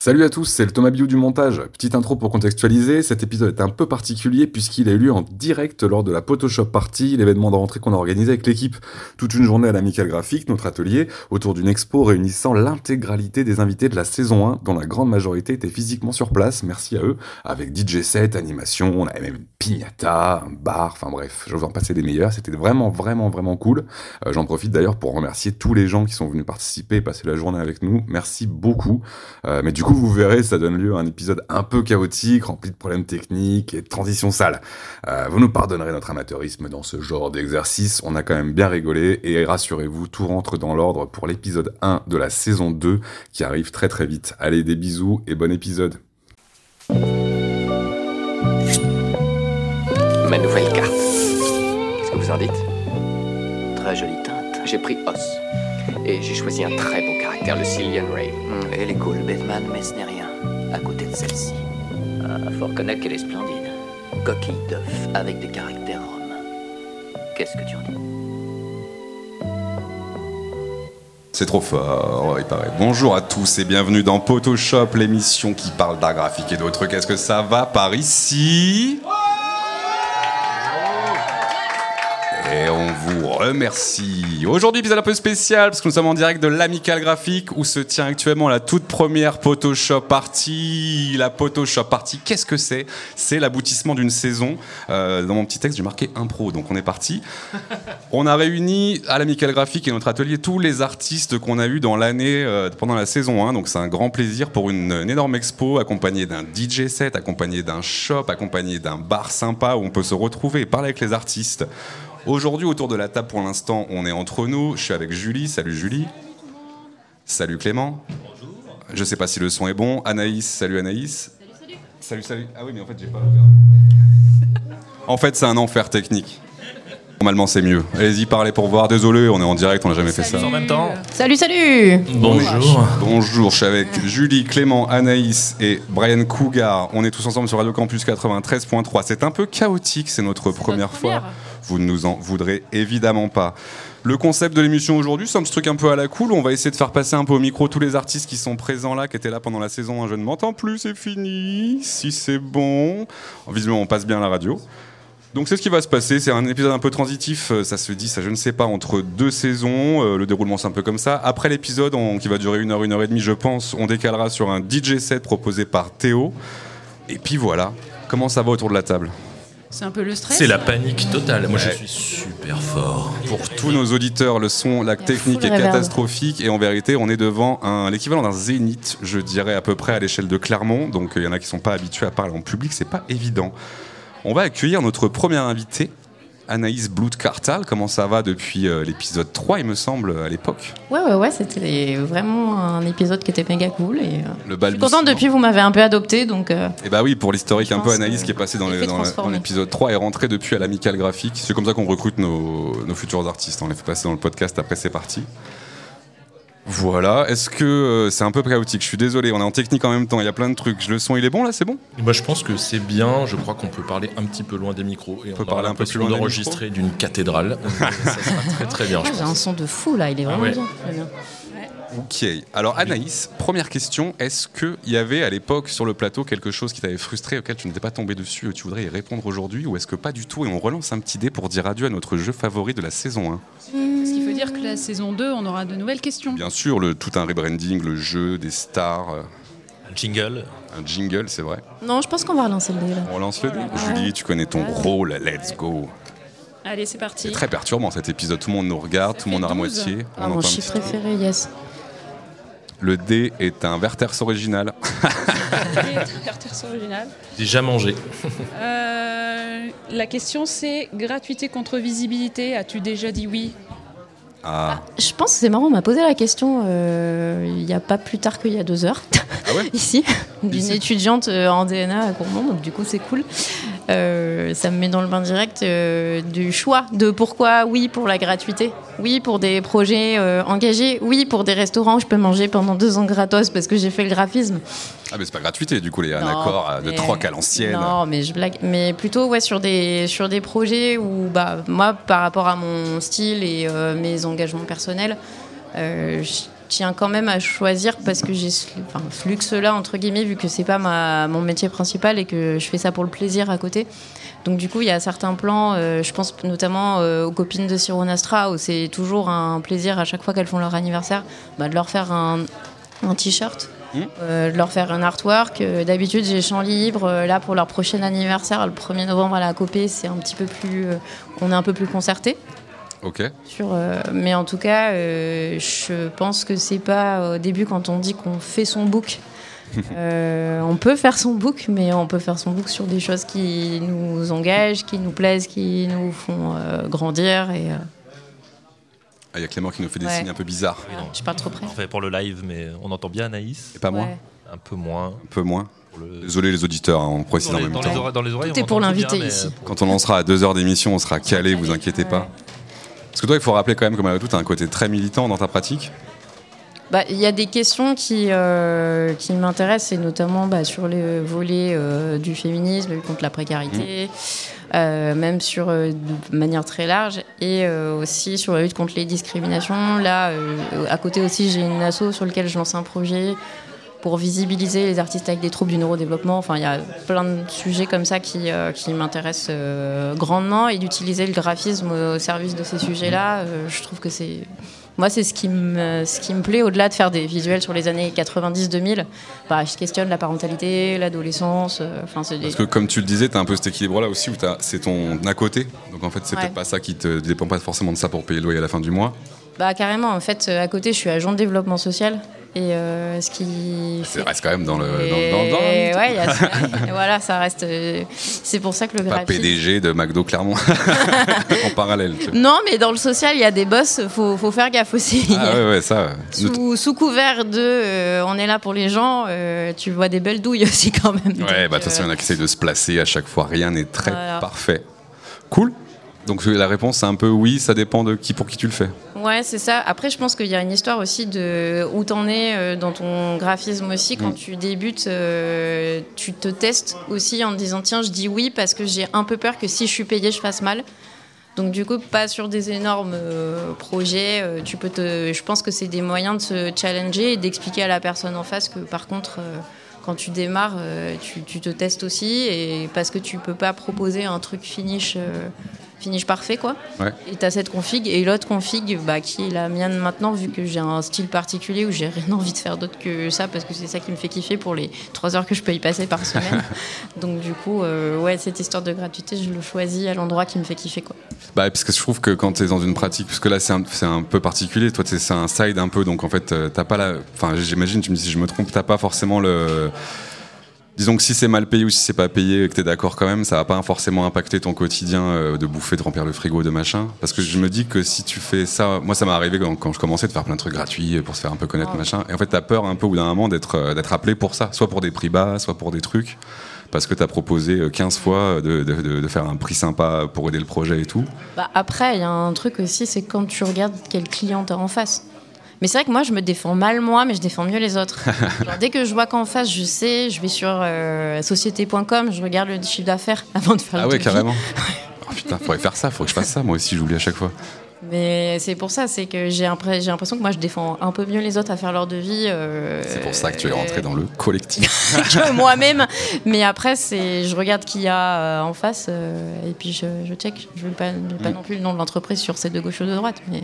Salut à tous, c'est le Thomas Biou du montage. Petite intro pour contextualiser, cet épisode est un peu particulier puisqu'il a eu lieu en direct lors de la Photoshop Party, l'événement de rentrée qu'on a organisé avec l'équipe. Toute une journée à l'Amicale Graphique, notre atelier, autour d'une expo réunissant l'intégralité des invités de la saison 1, dont la grande majorité était physiquement sur place, merci à eux, avec DJ set, animation, on avait même une piñata, un bar, enfin bref, je vais en passer des meilleurs, c'était vraiment cool. J'en profite d'ailleurs pour remercier tous les gens qui sont venus participer et passer la journée avec nous, merci beaucoup. Mais du coup, vous verrez, ça donne lieu à un épisode un peu chaotique, rempli de problèmes techniques et de transitions sales. Vous nous pardonnerez notre amateurisme dans ce genre d'exercice, on a quand même bien rigolé, et rassurez-vous, tout rentre dans l'ordre pour l'épisode 1 de la saison 2, qui arrive très très vite. Allez, des bisous et bon épisode. Ma nouvelle carte. Qu'est-ce que vous en dites? Très jolie teinte. J'ai pris Os. Et j'ai choisi un très beau caractère, le Cillian Ray. Elle est cool, Batman, mais ce n'est rien à côté de celle-ci. Faut reconnaître qu'elle est splendide. Coquille d'œuf avec des caractères romains. Qu'est-ce que tu en dis? C'est trop fort, il paraît. Bonjour à tous et bienvenue dans Photoshop, l'émission qui parle d'art graphique et d'autres. Qu'est-ce que ça va par ici? Et on vous remercie. Aujourd'hui, épisode un peu spécial parce que nous sommes en direct de l'Amicale Graphique où se tient actuellement la toute première Photoshop Party. La Photoshop Party, qu'est-ce que c'est? C'est l'aboutissement d'une saison. Dans mon petit texte, j'ai marqué impro, donc on est parti. On a réuni à l'Amicale Graphique et notre atelier tous les artistes qu'on a eus dans l'année pendant la saison 1. Donc c'est un grand plaisir pour une énorme expo accompagnée d'un DJ set, accompagnée d'un shop, accompagnée d'un bar sympa où on peut se retrouver et parler avec les artistes. Aujourd'hui, autour de la table, pour l'instant, on est entre nous. Je suis avec Julie. Salut Julie. Salut Clément. Bonjour. Je sais pas si le son est bon. Anaïs. Salut Anaïs. Salut. Ah oui, mais en fait, j'ai pas... En fait, c'est un enfer technique. Normalement, c'est mieux. Allez-y, parlez pour voir. Désolé, on est en direct, on n'a jamais fait ça. En même temps. Salut. Bonjour, je suis avec Julie, Clément, Anaïs et Brian Cougar. On est tous ensemble sur Radio Campus 93.3. C'est un peu chaotique, c'est notre première fois. Vous ne nous en voudrez évidemment pas. Le concept de l'émission aujourd'hui, c'est un petit truc un peu à la cool. On va essayer de faire passer un peu au micro tous les artistes qui sont présents là, qui étaient là pendant la saison 1. Je ne m'entends plus, c'est fini. Si c'est bon. Visiblement, on passe bien à la radio. Donc c'est ce qui va se passer, c'est un épisode un peu transitif, ça se dit, ça je ne sais pas, entre deux saisons, le déroulement c'est un peu comme ça. Après l'épisode qui va durer 1 heure et demie je pense, on décalera sur un DJ set proposé par Théo. Et puis voilà, comment ça va autour de la table? C'est un peu le stress. C'est la panique totale. Moi, je suis super fort. Pour tous nos auditeurs, le son, la technique est catastrophique et en vérité, on est devant l'équivalent d'un zénith, je dirais à peu près à l'échelle de Clermont. Donc il y en a qui sont pas habitués à parler en public, c'est pas évident. On va accueillir notre première invitée, Anaïs Blood-Cartal. Comment ça va depuis l'épisode 3, il me semble, à l'époque? Ouais, c'était vraiment un épisode qui était méga cool. Et, je suis contente depuis, vous m'avez un peu adopté. Donc, et bah oui, pour l'historique un peu, Anaïs qui est passée dans l'épisode 3 est rentrée depuis à l'Amicale Graphique. C'est comme ça qu'on recrute nos futurs artistes. On les fait passer dans le podcast, après c'est parti. Voilà, est-ce que c'est un peu chaotique? Je suis désolé, on est en technique en même temps, il y a plein de trucs. Le son, il est bon là, c'est bon? Moi, je pense que c'est bien. Je crois qu'on peut parler un petit peu loin des micros. Et on peut parler un peu plus loin d'enregistrer d'une cathédrale. Ça sera très bien. J'ai un son de fou là, il est vraiment bien. Ok, alors Anaïs, première question, est-ce qu'il y avait à l'époque sur le plateau quelque chose qui t'avait frustré, auquel tu n'étais pas tombé dessus et tu voudrais y répondre aujourd'hui, ou est-ce que pas du tout? Et on relance un petit dé pour dire adieu à notre jeu favori de la saison 1. Ce qui veut dire que la saison 2, on aura de nouvelles questions. Bien sûr, tout un rebranding, le jeu, des stars... Un jingle, c'est vrai. Non, je pense qu'on va relancer le dé là. On relance le dé. Julie, tu connais ton rôle, let's go. Allez, c'est parti. C'est très perturbant cet épisode, tout le monde nous regarde, tout le monde a à moitié. Mon chiffre préféré, yes. Le dé est un Werther's original. Werther's original. Déjà mangé. La question c'est gratuité contre visibilité. As-tu déjà dit oui? Je pense que c'est marrant, on m'a posé la question il n'y a pas plus tard qu'il y a 2 heures. Ah ouais? Ici, d'une étudiante en DNA à Courmont, donc du coup c'est cool. Ça me met dans le bain direct du choix de pourquoi oui pour la gratuité, oui pour des projets engagés, oui pour des restaurants où je peux manger pendant 2 ans gratos parce que j'ai fait le graphisme. Ah mais c'est pas gratuité du coup, il y a un accord de troc à l'ancienne. Non mais je blague, mais plutôt sur des projets où moi par rapport à mon style et mes engagements personnels, tiens quand même à choisir parce que j'ai ce luxe-là, entre guillemets, vu que c'est pas mon métier principal et que je fais ça pour le plaisir à côté. Donc du coup, il y a certains plans, je pense notamment aux copines de Ciro Nastra, où c'est toujours un plaisir à chaque fois qu'elles font leur anniversaire, de leur faire un t-shirt, de leur faire un artwork. D'habitude, j'ai champ libre. Là, pour leur prochain anniversaire, le 1er novembre à la Copé, c'est un petit peu plus... on est un peu plus concertés. Ok. Mais en tout cas, je pense que c'est pas au début quand on dit qu'on fait son book. On peut faire son book, mais on peut faire son book sur des choses qui nous engagent, qui nous plaisent, qui nous font grandir. Et il y a Clément qui nous fait des signes un peu bizarres. Je suis pas trop près. On fait pour le live, mais on entend bien Anaïs. Et pas moi. Un peu moins. Un peu moins. Désolé les auditeurs, on précise en même temps. Dans les oreilles, tout est pour l'invité ici. Quand on lancera à 2 heures d'émission, on sera calé, vous inquiétez pas. Parce que toi, il faut rappeler quand même, comme à tout, tu as un côté très militant dans ta pratique. Il y a des questions qui m'intéressent, et notamment sur le volet du féminisme, contre la précarité, même de manière très large, et aussi sur la lutte contre les discriminations. Là, à côté aussi, j'ai une asso sur laquelle je lance un projet pour visibiliser les artistes avec des troubles du neurodéveloppement. Enfin, il y a plein de sujets comme ça qui m'intéressent grandement, et d'utiliser le graphisme au service de ces sujets-là, je trouve que c'est... Moi, c'est ce qui me plaît, au-delà de faire des visuels sur les années 90-2000. Je questionne la parentalité, l'adolescence. Parce que, comme tu le disais, tu as un peu cet équilibre-là aussi, où c'est ton à côté. Donc, en fait, c'est peut-être pas ça qui te dépend pas forcément de ça pour payer le loyer à la fin du mois. Carrément. En fait, à côté, je suis agent de développement social. Et ce qui... Ça reste quand même dans le... Ouais, y a ça. Et voilà, ça reste... c'est pour ça que le graphisme... Pas PDG de McDo Clermont en parallèle. Tu vois. Non, mais dans le social, il y a des boss, faut faire gaffe aussi. Ça... Sous couvert de on est là pour les gens, tu vois des belles douilles aussi quand même. Ouais, de toute façon, il y en a qui essayent de se placer à chaque fois. Rien n'est très parfait. Cool. Donc la réponse, c'est un peu oui, ça dépend de pour qui tu le fais. Ouais, c'est ça. Après, je pense qu'il y a une histoire aussi de où t'en es dans ton graphisme aussi. Quand tu débutes, tu te testes aussi en te disant tiens, je dis oui parce que j'ai un peu peur que si je suis payée, je fasse mal. Donc du coup, pas sur des énormes projets. Je pense que c'est des moyens de se challenger et d'expliquer à la personne en face que par contre... quand tu démarres, tu te testes aussi, et parce que tu peux pas proposer un truc finish parfait, quoi. Ouais. Et tu as cette config, et l'autre config qui est la mienne maintenant, vu que j'ai un style particulier où j'ai rien envie de faire d'autre que ça, parce que c'est ça qui me fait kiffer pour les 3 heures que je peux y passer par semaine. Donc du coup, cette histoire de gratuité, je le choisis à l'endroit qui me fait kiffer, quoi. Parce que je trouve que quand tu es dans une pratique, parce que là c'est un peu particulier, toi c'est un side un peu, donc en fait t'as pas la... Enfin j'imagine, tu me dis si je me trompe, t'as pas forcément le... Disons que si c'est mal payé ou si c'est pas payé et que t'es d'accord quand même, ça va pas forcément impacter ton quotidien de bouffer, de remplir le frigo, de machin. Parce que je me dis que si tu fais ça... Moi ça m'est arrivé quand je commençais de faire plein de trucs gratuits pour se faire un peu connaître, machin. Et en fait t'as peur un peu au bout d'un moment d'être appelé pour ça, soit pour des prix bas, soit pour des trucs. Parce que tu as proposé 15 fois de faire un prix sympa pour aider le projet et tout. Après, il y a un truc aussi, c'est quand tu regardes quel client tu as en face. Mais c'est vrai que moi, je me défends mal moi, mais je défends mieux les autres. Genre, dès que je vois qu'en face, je sais, je vais sur société.com, je regarde le chiffre d'affaires avant de faire le devis. Carrément. Oh putain, faudrait faire ça, faudrait que je fasse ça, moi aussi, j'oublie à chaque fois. Mais c'est pour ça, c'est que j'ai l'impression que moi je défends un peu mieux les autres à faire leur devis. C'est pour ça que tu es rentré dans le collectif. Que moi-même. Mais après, je regarde qui y a en face et puis je check. Je ne vais pas non plus le nom de l'entreprise sur ces de gauche ou de droite, mais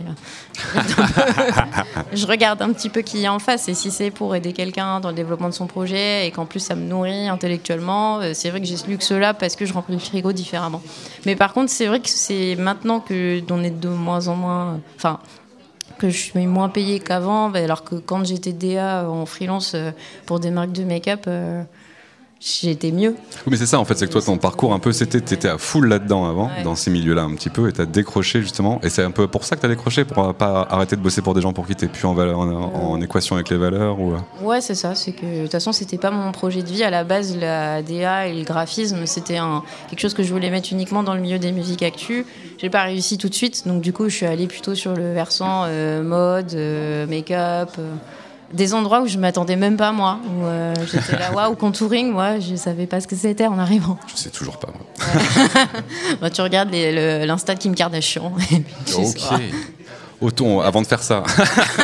je regarde un petit peu qui y a en face. Et si c'est pour aider quelqu'un dans le développement de son projet et qu'en plus ça me nourrit intellectuellement, c'est vrai que j'ai ce luxe-là parce que je remplis le frigo différemment. Mais par contre, c'est vrai que c'est maintenant qu'on est de moins en moins, que je suis moins payée qu'avant, alors que quand j'étais DA en freelance pour des marques de make-up, j'étais mieux. Oui, mais c'est ça en fait, c'est que toi ton parcours un peu t'étais à full là-dedans avant, dans ces milieux-là un petit peu, et t'as décroché justement, et c'est un peu pour ça que t'as décroché, pour pas arrêter de bosser pour des gens pour qui t'es plus en équation avec les valeurs ou... Ouais, c'est ça, c'est que de toute façon c'était pas mon projet de vie à la base, la DA et le graphisme, c'était quelque chose que je voulais mettre uniquement dans le milieu des musiques actu. J'ai pas réussi tout de suite, donc du coup je suis allée plutôt sur le versant mode, make-up... des endroits où je m'attendais même pas moi, où j'étais là, waouh, contouring, moi je savais pas ce que c'était en arrivant. Je sais toujours pas moi. Tu regardes l'Insta de Kim Kardashian. Et puis ok. Avant de faire ça,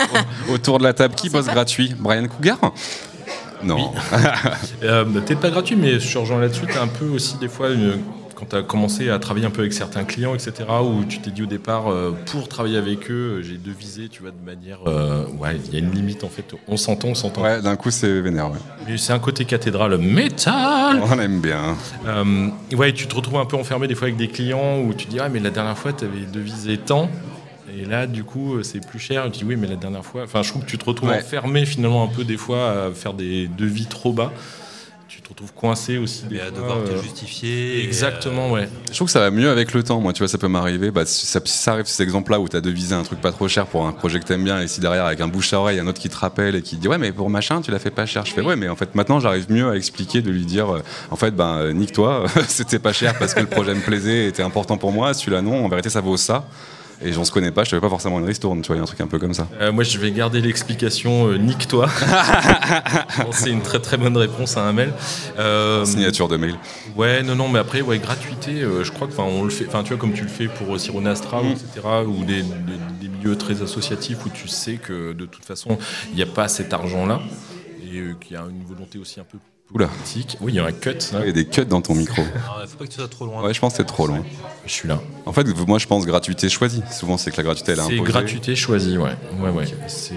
Autour de la table, qui bosse gratuit ? Brian Cougar ? Non. Oui. Peut-être pas gratuit, mais je rejoins là-dessus. Tu as un peu aussi des fois, quand tu as commencé à travailler un peu avec certains clients, etc., où tu t'es dit au départ, pour travailler avec eux, j'ai devisé, tu vois, de manière... il y a une limite, en fait. On s'entend. Ouais, d'un coup, c'est vénère, ouais. Mais c'est un côté cathédrale métal. On aime bien. Tu te retrouves un peu enfermé des fois avec des clients où tu dis, mais la dernière fois, tu avais devisé tant. Et là, du coup, c'est plus cher. Et tu dis, oui, mais la dernière fois... Enfin, je trouve que tu te retrouves enfermé, finalement, un peu, des fois, à faire des devis trop bas. Tu te retrouves coincé aussi. Mais à devoir te justifier. Exactement, ouais. Je trouve que ça va mieux avec le temps. Moi, tu vois, ça peut m'arriver. Ça arrive, cet exemple-là, où tu as devisé un truc pas trop cher pour un projet que t'aimes bien, et si derrière, avec un bouche à oreille, il y a un autre qui te rappelle et qui te dit, ouais, mais pour machin, tu l'as fait pas cher. Je fais, ouais, mais en fait, maintenant, j'arrive mieux à expliquer, de lui dire, en fait, nique-toi, c'était pas cher parce que le projet me plaisait, était important pour moi. Celui-là, non, en vérité, ça vaut ça. Et on se connaît pas, je te fais pas forcément une ristourne, tu vois, il y a un truc un peu comme ça. Moi, je vais garder l'explication nique-toi. C'est une très très bonne réponse à un mail. Signature de mail. Ouais, non, mais après, gratuité, je crois que on le fait, tu vois, comme tu le fais pour Sirone Astra, etc., ou des milieux très associatifs où tu sais que de toute façon, il n'y a pas cet argent-là et qu'il y a une volonté aussi un peu politique. Oui, il y a un cut. Il y a des cuts dans ton micro. Il faut pas que tu sois trop loin. Ouais, je pense que c'est trop loin. Je suis là. En fait, moi, je pense gratuité choisie. Souvent, c'est que la gratuité, elle est imposée. C'est gratuité choisie, ouais. C'est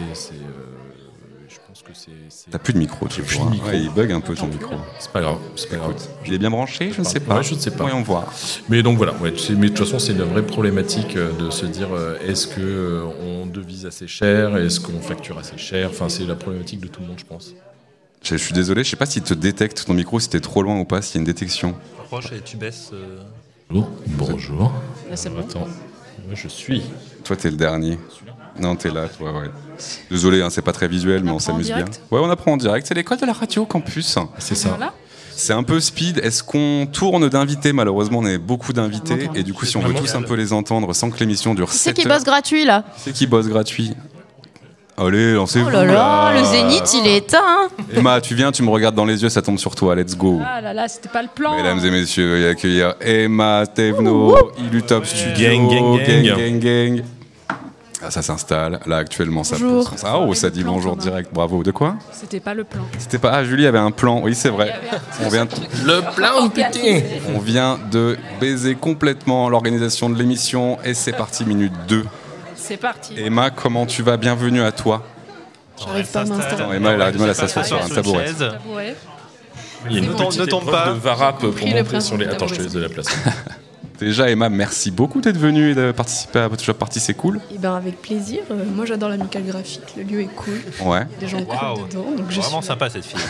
je pense que c'est... T'as plus de micro, tu vois. Ouais, il bug un peu ton micro. C'est pas grave. Il est bien branché, je ne sais pas. Ouais, je ne sais pas. Voyons voir. Mais donc voilà, mais de toute façon, c'est une vraie problématique de se dire est-ce qu'on devise assez cher, est-ce qu'on facture assez cher. Enfin, c'est la problématique de tout le monde, je pense. Je suis désolé, je sais pas s'il te détecte ton micro, si t'es trop loin ou pas, s'il y a une détection. Approche et tu baisses. Bonjour. Là, c'est bon. Attends, moi je suis. Toi, t'es le dernier. Non, t'es là, toi, ouais. Désolé, c'est pas très visuel, mais on s'amuse bien. Ouais, on apprend en direct. C'est l'école de la radio campus. C'est ça. Voilà. C'est un peu speed. Est-ce qu'on tourne d'invités ? Malheureusement, on est beaucoup d'invités. Et du coup, si on veut tous un peu les entendre sans que l'émission dure 7 heures... C'est qui bosse gratuit, là ? C'est qui bosse gratuit ? Allez, lancez-vous. Oh là là, le zénith, il est éteint. Emma, tu viens, tu me regardes dans les yeux, ça tombe sur toi. Let's go. Ah là là, c'était pas le plan. Mesdames et messieurs, veuillez accueillir Emma Thévenot, Illutop Studio, gang. Ah, ça s'installe. Là, actuellement, ça Bonjour. pose. Oh, ça dit bonjour direct. Bravo. De quoi ? C'était pas le plan. C'était pas. Ah, Julie avait un plan. Oui, c'est vrai. Le plan, putain. On vient de baiser complètement l'organisation de l'émission et c'est parti, minute 2. C'est parti. Emma, comment tu vas ? Bienvenue à toi. J'arrive pas à m'installer. Emma, elle a du mal à s'asseoir sur un tabouret. Ouais. Il y a une petite ne tombe épreuve pas. de varap pour Pris le monter principe sur les... de Attends, je te tabouret. laisse de la place. Déjà, Emma, merci beaucoup d'être venue et de participer à votre partie, c'est cool. Et ben avec plaisir. Moi j'adore l'amicale graphique, le lieu est cool. Ouais. Des gens cool Waouh. dedans. Donc je Vraiment suis... sympa cette fille.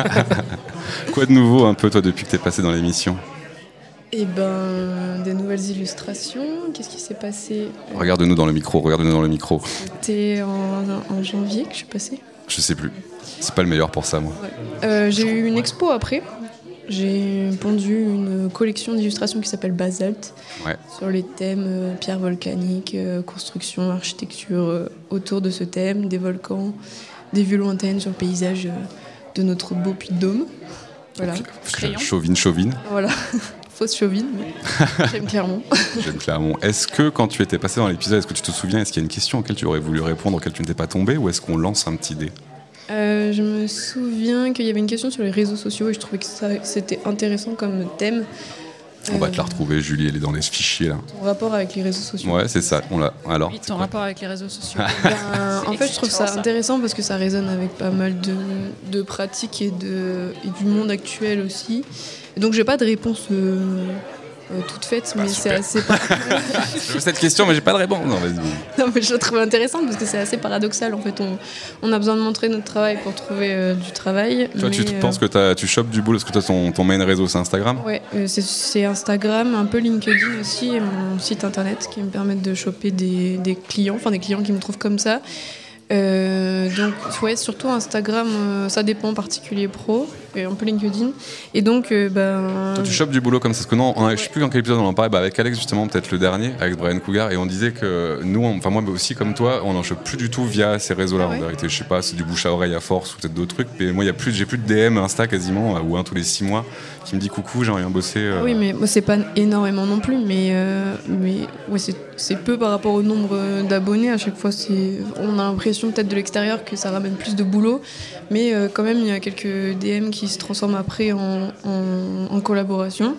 Quoi de nouveau un peu toi depuis que t'es passé dans l'émission ? Et ben des nouvelles illustrations. Qu'est-ce qui s'est passé Regarde-nous dans le micro, C'était en janvier que je suis passée. Je sais plus. C'est pas le meilleur pour ça, moi. J'ai eu une expo après. J'ai pondu une collection d'illustrations qui s'appelle Basalt, Ouais. sur les thèmes pierre volcanique, construction, architecture, autour de ce thème, des volcans, des vues lointaines sur le paysage de notre beau Puy-de-Dôme. Voilà. Chauvine. Voilà. Fausse chauvine, mais j'aime Clermont. J'aime Clermont. Est-ce que quand tu étais passé dans l'épisode, est-ce que tu te souviens, est-ce qu'il y a une question auquel tu aurais voulu répondre, auquel tu n'étais pas tombé, ou est-ce qu'on lance un petit dé ? Je me souviens qu'il y avait une question sur les réseaux sociaux et je trouvais que c'était intéressant comme thème. On va te la retrouver, Julie, elle est dans les fichiers là. Ton rapport avec les réseaux sociaux. Ouais, c'est ça. On l'a. Alors. Oui, ton rapport avec les réseaux sociaux. En fait, je trouve ça intéressant parce que ça résonne avec pas mal de pratiques et du monde actuel aussi. Et donc, j'ai pas de réponse toute faite, mais c'est assez. Je veux cette question, mais j'ai pas de réponse. Non, vas-y. Non, mais je la trouve intéressante parce que c'est assez paradoxal. En fait, on a besoin de montrer notre travail pour trouver du travail. Toi, tu penses que tu chopes du boulot parce que toi, ton main réseau, c'est Instagram ? Ouais, c'est Instagram, un peu LinkedIn aussi, et mon site internet qui me permettent de choper des clients, enfin des clients qui me trouvent comme ça. Donc, ouais, surtout Instagram, ça dépend, particulier pro. et un peu LinkedIn. Et donc, Toi, tu chopes du boulot comme ça, parce que non, je sais plus dans quel épisode on en parlait, avec Alex justement, peut-être le dernier, avec Brian Cougar, et on disait que nous, enfin moi aussi comme toi, on n'en chope plus du tout via ces réseaux-là. En vérité, je sais pas, c'est du bouche à oreille à force ou peut-être d'autres trucs, mais moi j'ai plus de DM Insta quasiment, ou un tous les 6 mois, qui me dit coucou, j'aimerais bien bosser. Oui, mais moi c'est pas énormément non plus, mais ouais, c'est peu par rapport au nombre d'abonnés. À chaque fois, on a l'impression peut-être de l'extérieur que ça ramène plus de boulot, mais quand même il y a quelques DM qui se transforment après en collaboration.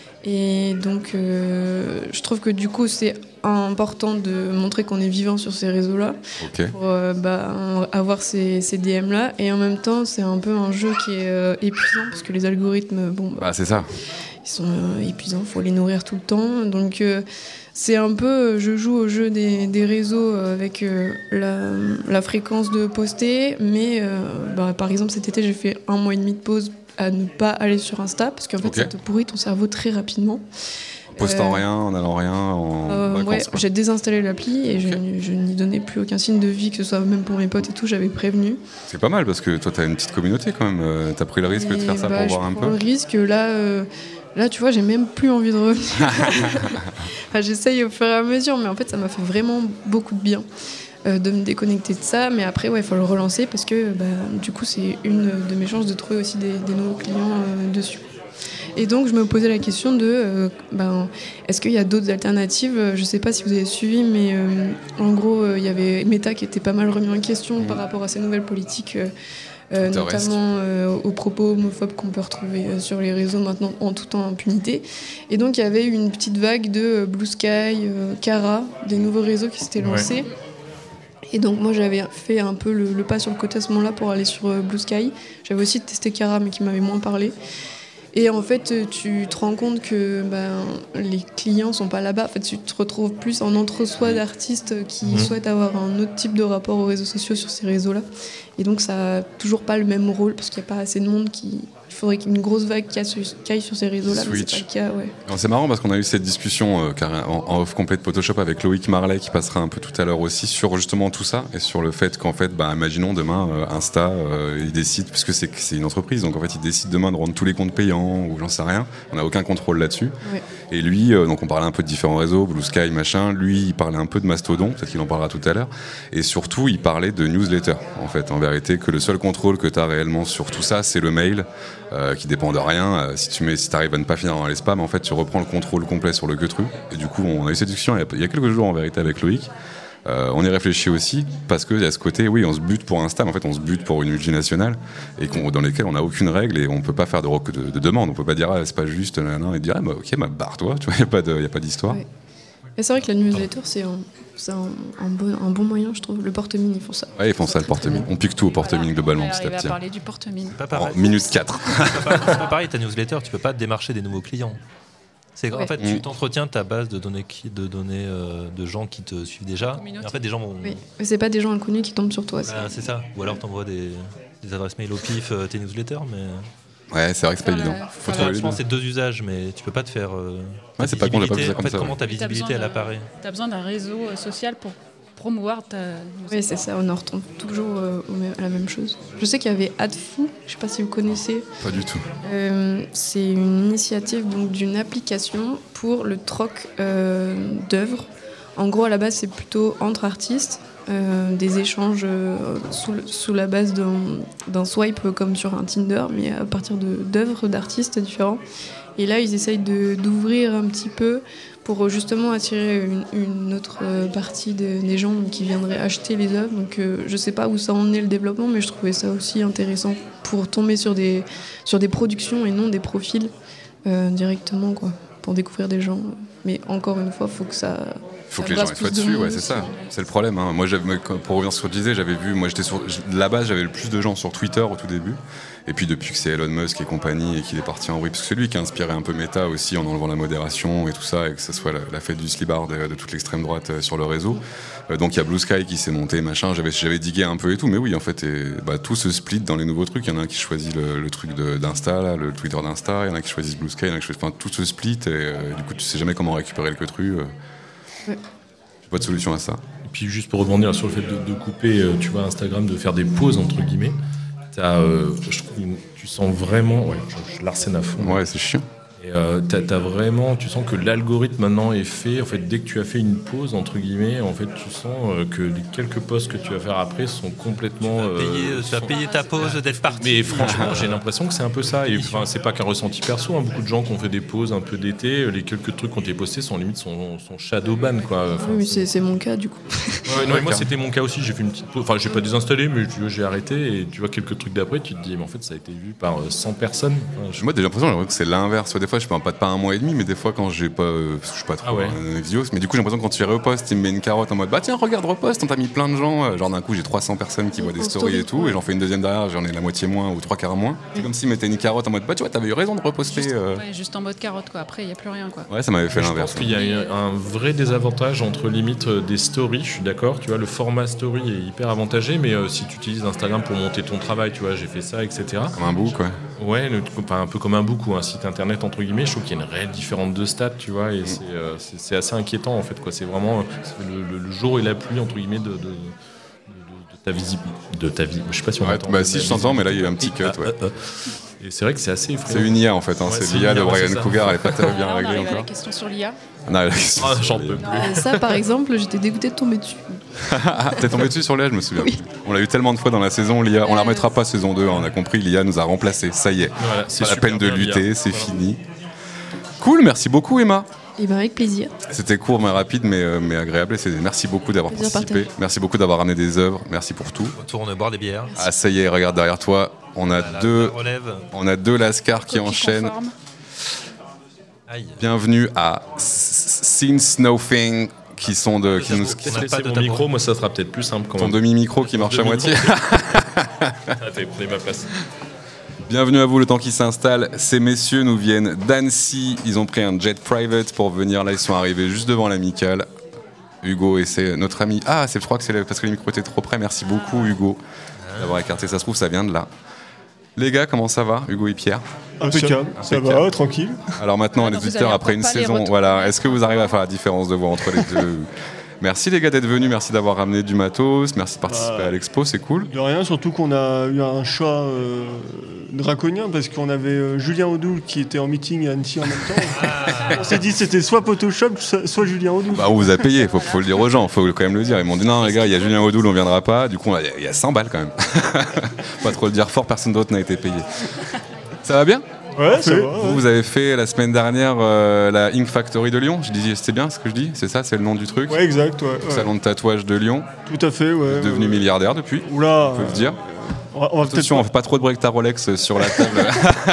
Et donc je trouve que du coup c'est important de montrer qu'on est vivant sur ces réseaux-là, pour avoir ces DM-là. Et en même temps, c'est un peu un jeu qui est épuisant, parce que les algorithmes, c'est ça. Ils sont épuisants, il faut les nourrir tout le temps. Donc c'est un peu, je joue au jeu des réseaux avec la fréquence de poster, mais par exemple cet été j'ai fait 1 mois et demi de pause à ne pas aller sur Insta, parce qu'en fait ça te pourrit ton cerveau très rapidement. En postant rien, en allant rien, en vacances. J'ai désinstallé l'appli et je n'y donnais plus aucun signe de vie, que ce soit même pour mes potes et tout, j'avais prévenu. C'est pas mal, parce que toi t'as une petite communauté quand même, t'as pris le risque de faire ça pour voir un peu. Je prends le risque, là tu vois, j'ai même plus envie de revenir. Enfin, j'essaye au fur et à mesure, mais en fait ça m'a fait vraiment beaucoup de bien de me déconnecter de ça. Mais après, il faut le relancer, parce que du coup c'est une de mes chances de trouver aussi des nouveaux clients dessus. Et donc je me posais la question de est-ce qu'il y a d'autres alternatives. Je sais pas si vous avez suivi, mais en gros il y avait Meta qui était pas mal remis en question par rapport à ces nouvelles politiques, notamment aux propos homophobes qu'on peut retrouver sur les réseaux maintenant en toute impunité. Et donc il y avait une petite vague de Blue Sky, Kara, des nouveaux réseaux qui s'étaient lancés. Et donc moi j'avais fait un peu le pas sur le côté à ce moment-là pour aller sur Blue Sky. J'avais aussi testé Kara, mais qui m'avait moins parlé. Et en fait, tu te rends compte que les clients sont pas là-bas. En fait, tu te retrouves plus en entre-soi d'artistes qui souhaitent avoir un autre type de rapport aux réseaux sociaux sur ces réseaux-là. Et donc, ça n'a toujours pas le même rôle, parce qu'il n'y a pas assez de monde qui... Il faudrait qu'il y ait une grosse vague qui aille sur ces réseaux-là, mais c'est pas le cas, ouais. Alors, c'est marrant, parce qu'on a eu cette discussion en off complet de Photoshop avec Loïc Marley, qui passera un peu tout à l'heure aussi, sur justement tout ça, et sur le fait qu'en fait, imaginons demain, Insta, il décide, puisque c'est une entreprise, donc en fait, il décide demain de rendre tous les comptes payants, ou j'en sais rien, on n'a aucun contrôle là-dessus. Ouais. Et lui, donc on parlait un peu de différents réseaux, Blue Sky, machin, lui, il parlait un peu de Mastodon, peut-être qu'il en parlera tout à l'heure, et surtout, il parlait de newsletter, en fait, en vérité, que le seul contrôle que tu as réellement sur tout ça, c'est le mail, qui dépend de rien. Si tu arrives à ne pas finir dans les spams, en fait, tu reprends le contrôle complet sur le Queutru. Et du coup, on a eu cette discussion il y a quelques jours, en vérité, avec Loïc. On y réfléchit aussi, parce qu'il y a ce côté, oui, on se bute pour Insta, mais en fait, on se bute pour une multinationale, et dans lesquelles on n'a aucune règle, et on ne peut pas faire de demande. On ne peut pas dire, c'est pas juste, et dire, ok, barre-toi, tu vois, il n'y a pas d'histoire. Ouais. Et c'est vrai que la newsletter, c'est un bon moyen, je trouve. Le porte-mine, ils font ça. Ouais, ils font ça, le porte-mine. On pique tout au porte-mine, globalement, petit à petit. On va parler du porte-mine. En minute 4. C'est pas pareil, ta newsletter, tu peux pas démarcher des nouveaux clients. En fait, tu t'entretiens ta base de données de gens qui te suivent déjà. Et en fait, des gens vont... Oui, mais c'est pas des gens inconnus qui tombent sur toi. C'est ça. Ou alors t'envoies des adresses mail au pif, tes newsletters, mais... Ouais, c'est vrai que c'est pas évident. Je pense que c'est 2 usages, mais tu peux pas te faire... c'est pas con, j'ai pas vu ça comme ça. Comment ta visibilité, elle apparaît ? T'as besoin d'un réseau social pour promouvoir ta... Oui, c'est ça, on en retombe toujours à la même chose. Je sais qu'il y avait Adfou, je sais pas si vous connaissez. Pas du tout. C'est une initiative donc, d'une application pour le troc d'œuvres. En gros, à la base, c'est plutôt entre artistes, des échanges sous la base d'un swipe comme sur un Tinder, mais à partir d'œuvres d'artistes différents. Et là, ils essayent d'ouvrir un petit peu pour justement attirer une autre partie des gens qui viendraient acheter les œuvres. Donc je sais pas où ça en est le développement, mais je trouvais ça aussi intéressant pour tomber sur des productions et non des profils directement, quoi, pour découvrir des gens. Mais encore une fois, faut que les gens soient dessus, ouais, c'est ça. C'est le problème. Hein. Moi, pour revenir sur ce que je disais, j'avais vu, la base, j'avais le plus de gens sur Twitter au tout début. Et puis depuis que c'est Elon Musk et compagnie et qu'il est parti en vrille, parce que c'est lui qui a inspiré un peu Meta aussi en enlevant la modération et tout ça, et que ce soit la fête du slibard de toute l'extrême droite sur le réseau. Donc il y a Blue Sky qui s'est monté, machin. J'avais digué un peu et tout, mais oui, en fait, tout se split dans les nouveaux trucs. Il y en a un qui choisit le truc d'Insta, là, le Twitter d'Insta. Il y en a qui choisissent Blue Sky, il y en a qui choisissent... Enfin, tout se split et du coup, tu sais jamais comment récupérer le queutru. J'ai pas de solution à ça. Et puis juste pour rebondir sur le fait de couper, tu vois, Instagram, de faire des pauses entre guillemets. je trouve, tu sens vraiment, je l'arsène à fond. Ouais, c'est chiant. Et t'as vraiment, tu sens que l'algorithme maintenant est fait. En fait, dès que tu as fait une pause entre guillemets, en fait, tu sens que les quelques posts que tu vas faire après sont complètement. Tu vas payer ta pause d'être parti. Mais franchement, j'ai l'impression que c'est un peu ça. Et enfin, c'est pas qu'un ressenti perso. Hein. Beaucoup de gens qui ont fait des pauses un peu d'été, les quelques trucs qui ont été postés sont limite son shadow ban, quoi. Enfin, oui, c'est mon cas du coup. Ouais, non, moi c'était mon cas aussi. J'ai fait une petite pause. Enfin, j'ai pas désinstallé, mais j'ai arrêté. Et tu vois quelques trucs d'après, tu te dis, mais en fait, ça a été vu par 100 personnes. Enfin, Moi, j'ai l'impression que c'est l'inverse. Des fois, je peux pas un mois et demi, mais des fois, quand j'ai pas. Parce que je suis pas trop Vios, mais du coup, j'ai l'impression que quand tu repostes, il me met une carotte en mode bah tiens, regarde, reposte, on t'a mis plein de gens. Genre d'un coup, j'ai 300 personnes qui voient des stories et tout, et j'en fais une deuxième derrière, j'en ai la moitié moins ou 3/4 moins. C'est comme s'il mettait une carotte en mode bah tu vois, t'avais eu raison de reposter. Juste en mode carotte, quoi. Après, il n'y a plus rien, quoi. Ouais, ça m'avait fait l'inverse. Je pense qu'il y a un vrai désavantage entre limite des stories, je suis d'accord, tu vois, le format story est hyper avantagé, mais si tu utilises Instagram pour monter ton travail, tu vois, j'ai fait ça, etc. Comme un book, ouais. Ouais, un peu comme un book ou un site internet, entre guillemets, je trouve qu'il y a une réelle différence de stats, tu vois, et c'est assez inquiétant, en fait, quoi. C'est vraiment le jour et la pluie, entre guillemets, de ta vie. Je sais pas si on entend. Bah si, je t'entends, mais là, il y a eu un petit cut, ouais. Et c'est vrai que c'est assez effrayant. C'est une IA, en fait, hein. C'est l'IA de Brian Cougar, elle est pas très bien réglée encore. La question sur l'IA. Non, j'en peux plus. Ça, par exemple, j'étais dégoûtée de tomber dessus. T'es tombé dessus sur l'IA, je me souviens. Oui. On l'a eu tellement de fois dans la saison, l'IA. On la remettra pas saison 2, on a compris, l'IA nous a remplacés. Ça y est. Voilà, c'est pas la peine de lutter, l'IA. c'est fini. Cool, merci beaucoup, Emma. Et bien, avec plaisir. C'était court mais rapide mais agréable. Merci beaucoup d'avoir participé. Merci beaucoup d'avoir ramené des œuvres. Merci pour tout. Retourne boire des bières. Ah ça y est, regarde derrière toi. On a deux Lascars qui enchaînent. Aïe. Bienvenue à Since Nothing qui sont mon micro, moi ça sera peut-être plus simple quand même. Ton demi-micro qui marche à moitié. T'as pris ma place. Bienvenue à vous, le temps qui s'installe. Ces messieurs nous viennent d'Annecy. Ils ont pris un jet private pour venir. Là, ils sont arrivés juste devant l'amicale. Hugo et c'est notre ami. Ah, je crois que c'est parce que les micros étaient trop près. Merci beaucoup, Hugo, d'avoir écarté. Ça se trouve, ça vient de là. Les gars, comment ça va, Hugo et Pierre? Impeccable. Ça va, tranquille. Alors maintenant, les auditeurs, après une saison, voilà, est-ce que vous arrivez à faire la différence de voix entre les deux? Merci les gars d'être venus, merci d'avoir ramené du matos, merci de participer à l'expo, c'est cool. De rien, surtout qu'on a eu un choix draconien parce qu'on avait Julien Audoul qui était en meeting à Annecy en même temps. On s'est dit c'était soit Photoshop, soit Julien Audoul. Bah on vous a payé, faut le dire aux gens, faut quand même le dire. Ils m'ont dit non les gars, il y a Julien Audoul, on viendra pas. Du coup il y a 100 balles quand même. Pas trop le dire fort, personne d'autre n'a été payé. Ça va bien? Ouais, ça va. Vous avez fait la semaine dernière la Ink Factory de Lyon. Je disais, c'était bien ce que je dis? C'est ça, c'est le nom du truc? Ouais, exact. Ouais. Salon de tatouage de Lyon. Tout à fait, ouais. Devenu milliardaire depuis. Oula. On peut le dire. On va Attention, on fait pas trop de break ta Rolex sur la table.